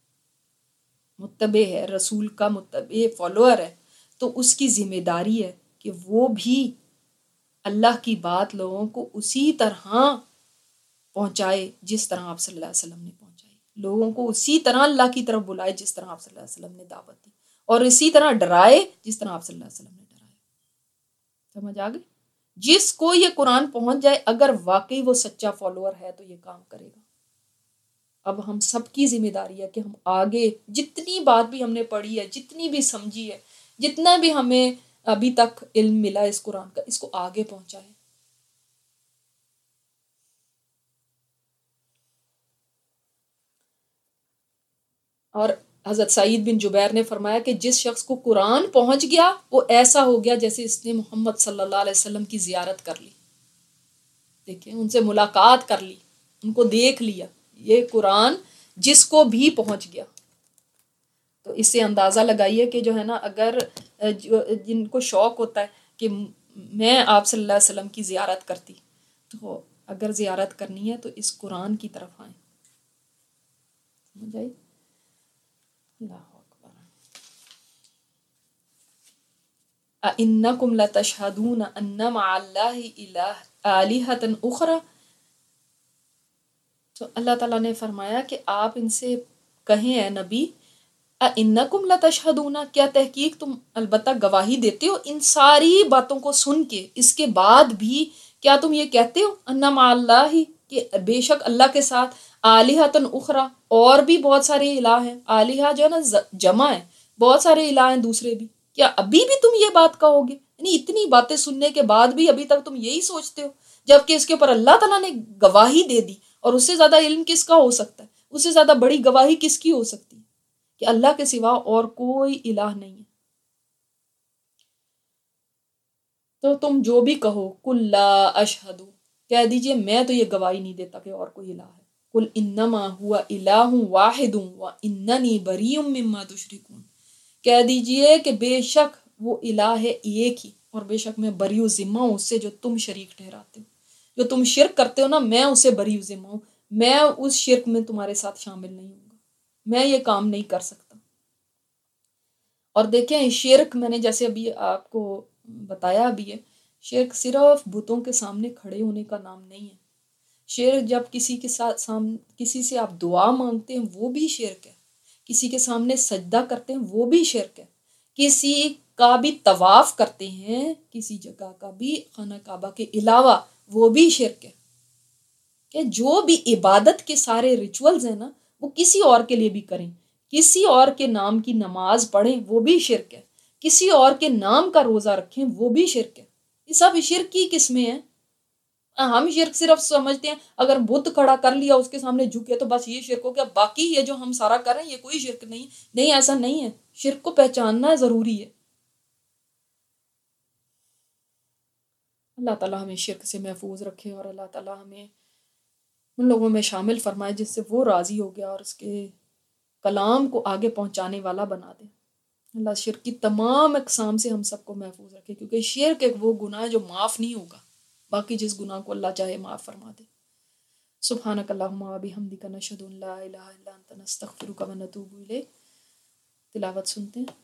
متبع ہے، رسول کا متبع فالوور ہے، تو اس کی ذمہ داری ہے کہ وہ بھی اللہ کی بات لوگوں کو اسی طرح پہنچائے جس طرح آپ صلی اللہ علیہ وسلم نے پہنچائی. لوگوں کو اسی طرح اللہ کی طرف بلائے جس طرح آپ صلی اللہ علیہ وسلم نے دعوت دی، اور اسی طرح ڈرائے جس طرح آپ صلی اللہ علیہ وسلم نے ڈرائے. سمجھ آ گئی؟ جس کو یہ قرآن پہنچ جائے، اگر واقعی وہ سچا فالوور ہے تو یہ کام کرے گا. اب ہم سب کی ذمہ داری ہے کہ ہم آگے جتنی بات بھی ہم نے پڑھی ہے، جتنی بھی سمجھی ہے، جتنا بھی ہمیں ابھی تک علم ملا اس قرآن کا، اس کو آگے پہنچائیں. اور حضرت سعید بن جبیر نے فرمایا کہ جس شخص کو قرآن پہنچ گیا وہ ایسا ہو گیا جیسے اس نے محمد صلی اللہ علیہ وسلم کی زیارت کر لی. دیکھیں، ان سے ملاقات کر لی، ان کو دیکھ لیا. یہ قرآن جس کو بھی پہنچ گیا. تو اس سے اندازہ لگائیے کہ جو ہے نا، اگر جن کو شوق ہوتا ہے کہ میں آپ صلی اللہ علیہ وسلم کی زیارت کرتی، تو اگر زیارت کرنی ہے تو اس قرآن کی طرف آئیں. سمجھ آئی؟ اللہ اکبر. اَإِنَّكُمْ لَتَشْهَدُونَ أَنَّ مَعَ اللَّهِ آلِهَةً أُخْرَى. تو اللہ تعالیٰ نے فرمایا کہ آپ ان سے کہیں اے نبی، اِنَّكُمْ لَتَشْهَدُونَ، کیا تحقیق تم البتہ گواہی دیتے ہو ان ساری باتوں کو سن کے، اس کے بعد بھی کیا تم یہ کہتے ہو اَنَّ مَعَ اللَّهِ، کہ بے شک اللہ کے ساتھ آلِهَةً أُخْرَى، اور بھی بہت سارے الہ ہیں. آلِہہ جو ہے نا جمع ہے، بہت سارے الہ ہیں دوسرے بھی. کیا ابھی بھی تم یہ بات کہو گے؟ یعنی اتنی باتیں سننے کے بعد بھی ابھی تک تم یہی سوچتے ہو، جبکہ اس کے اوپر اللہ تعالیٰ نے گواہی دے دی. اور اس سے زیادہ علم کس کا ہو سکتا ہے؟ اس سے زیادہ بڑی گواہی کس کی ہو سکتی ہے کہ اللہ کے سوا اور کوئی الہ نہیں ہے. تو تم جو بھی کہو، قُل لَا أَشْهَدُ، کہہ دیجئے میں تو یہ گواہی نہیں دیتا کہ اور کوئی الہ ہے. قُلْ إِنَّمَا هُوَ إِلَٰهٌ وَاحِدٌ وَإِنَّنِي بَرِيءٌ مِّمَّا تُشْرِكُونَ. کہہ دیجئے کہ بے شک وہ الہ ہے ایک ہی، اور بے شک میں بری و ذمہ ہوں اس سے جو تم شریک ٹھہراتے ہو. जो तुम शिर्क करते हो ना, मैं उससे बरी ज़िम्मा हूँ, मैं उस शिर्क में तुम्हारे साथ शामिल नहीं हूँगा, मैं ये काम नहीं कर सकता। और देखें शिर्क, मैंने जैसे अभी आपको बताया भी है, शिर्क सिर्फ बुतों के सामने खड़े होने का नाम नहीं है। शिर्क जब किसी के साथ किसी से आप दुआ मांगते हैं वो भी शिर्क है, किसी के सामने सजदा करते हैं वो भी शिर्क है, किसी का भी तवाफ करते हैं किसी जगह का भी खाना काबा के अलावा, वो भी शिर्क है। कि जो भी इबादत के सारे रिचुअल्स हैं ना, वो किसी और के लिए भी करें, किसी और के नाम की नमाज पढ़ें वो भी शिर्क है, किसी और के नाम का रोज़ा रखें वो भी शिर्क है। ये सब शिर्क की किस्में हैं। हम शिर्क सिर्फ समझते हैं अगर बुत खड़ा कर लिया उसके सामने झुके तो बस ये शिर्क हो गया, बाकी ये जो हम सारा कर रहे हैं ये कोई शिर्क नहीं। नहीं, ऐसा नहीं है। शिर्क को पहचानना ज़रूरी है। अल्लाह ताला हमें शिर्क से महफूज रखे और अल्लाह ताला हमें उन लोगों में शामिल फरमाए जिससे वो राज़ी हो गया और उसके कलाम को आगे पहुंचाने वाला बना दे। अल्लाह शिर्क की तमाम अक़साम से हम सबको महफूज रखे, क्योंकि शिर्क एक वो गुनाह है जो माफ़ नहीं होगा, बाकी जिस गुनाह को अल्लाह चाहे माफ़ फरमा दे। सुब्हानक अल्लाहुम्मा व बिहम्दिका नशहदु अन ला इलाहा इल्ला अंता नस्तगफिरुका व नतूबु इलैक। तिलावत सुनते हैं।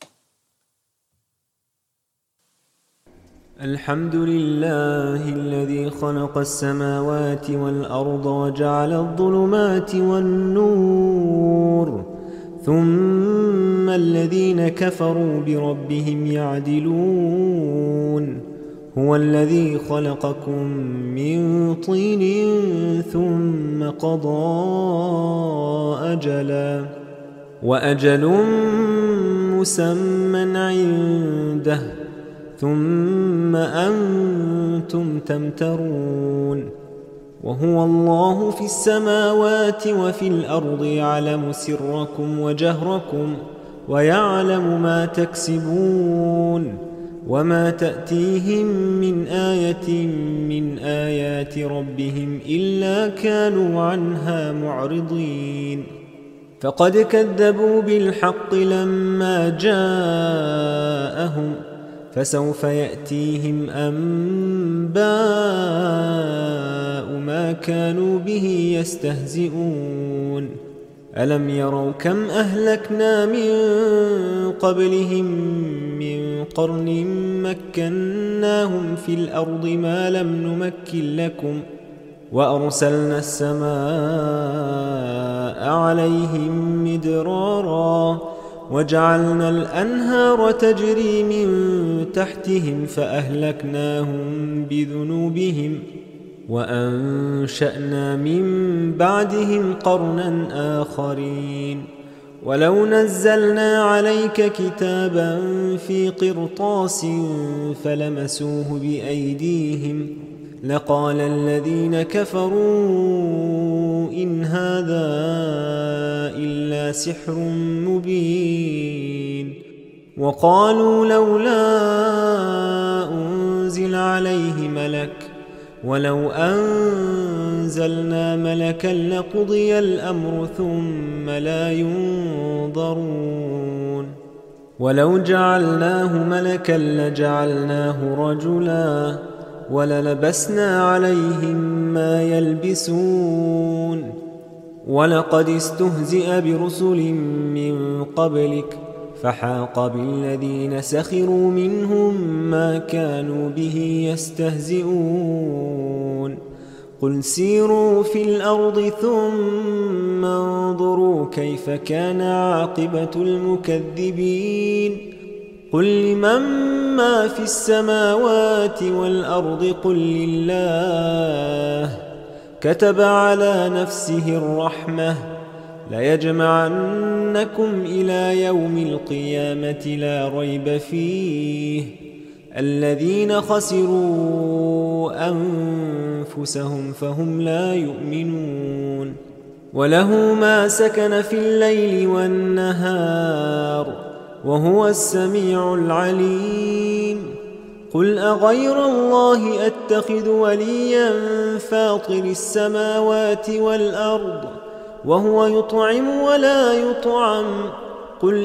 الحمد لله الذي خلق السماوات والأرض وجعل الظلمات والنور ثم الذين كفروا بربهم يعدلون هو الذي خلقكم من طين ثم قضى أجلا وأجل مسمى عنده ثم أنتم تمترون وهو الله في السماوات وفي الأرض يعلم سركم وجهركم ويعلم ما تكسبون وما تأتيهم من آية من آيات ربهم إلا كانوا عنها معرضين فقد كذبوا بالحق لما جاءهم فسوف يأتيهم أنباء ما كانوا به يستهزئون ألم يروا كم أهلكنا من قبلهم من قرن مكناهم في الأرض ما لم نمكن لكم وأرسلنا السماء عليهم مدرارا وجعلنا الأنهار تجري من تحتهم فأهلكناهم بذنوبهم وأنشأنا من بعدهم قرنا آخرين ولو نزلنا عليك كتابا في قرطاس فلمسوه بأيديهم لقال الذين كفروا إن هذا إلا سحر مبين وقالوا لولا أنزل عليه ملك ولو أنزلنا ملكا لقضي الأمر ثم لا ينظرون ولو جعلناه ملكا لجعلناه رجلا وللبسنا عليهم ما يلبسون ولقد استهزئ برسل من قبلك فحاق بالذين سخروا منهم ما كانوا به يستهزئون قل سيروا في الأرض ثم انظروا كيف كان عاقبة المكذبين قل لمن ما في السماوات والأرض قل لله كتب على نفسه الرحمة ليجمعنكم إلى يوم القيامة لا ريب فيه الذين خسروا أنفسهم فهم لا يؤمنون وله ما سكن في الليل والنهار وهو السميع العليم قل أغير الله أتخذ وليا فاطر السماوات والأرض وهو يطعم ولا يطعم قل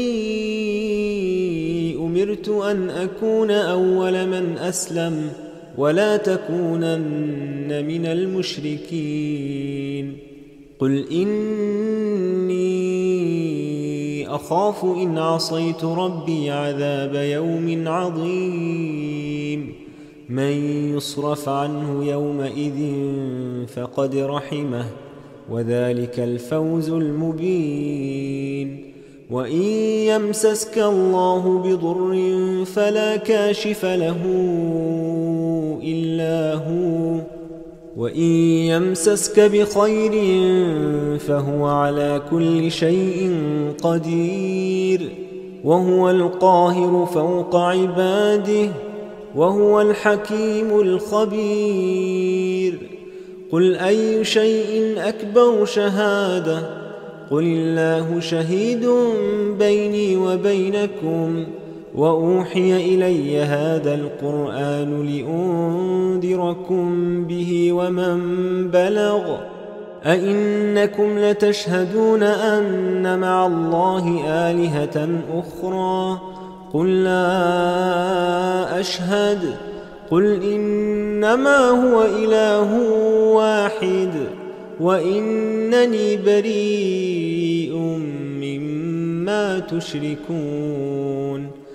إني أمرت أن أكون أول من أسلم ولا تكونن من المشركين قل إني أخاف إن عصيت ربي عذاب يوم عظيم من يصرف عنه يومئذ فقد رحمه وذلك الفوز المبين وإن يمسسك الله بضر فلا كاشف له إلا هو وإن يمسسك بخير فهو على كل شيء قدير وهو القاهر فوق عباده وهو الحكيم الخبير قل أي شيء أكبر شهادة قل الله شهيد بيني وبينكم وأوحي إلي هذا القرآن لأنذركم به ومن بلغ أئنكم لتشهدون أن مع الله آلهة أخرى قل لا أشهد قل إنما هو إله واحد وإنني بريء مما تشركون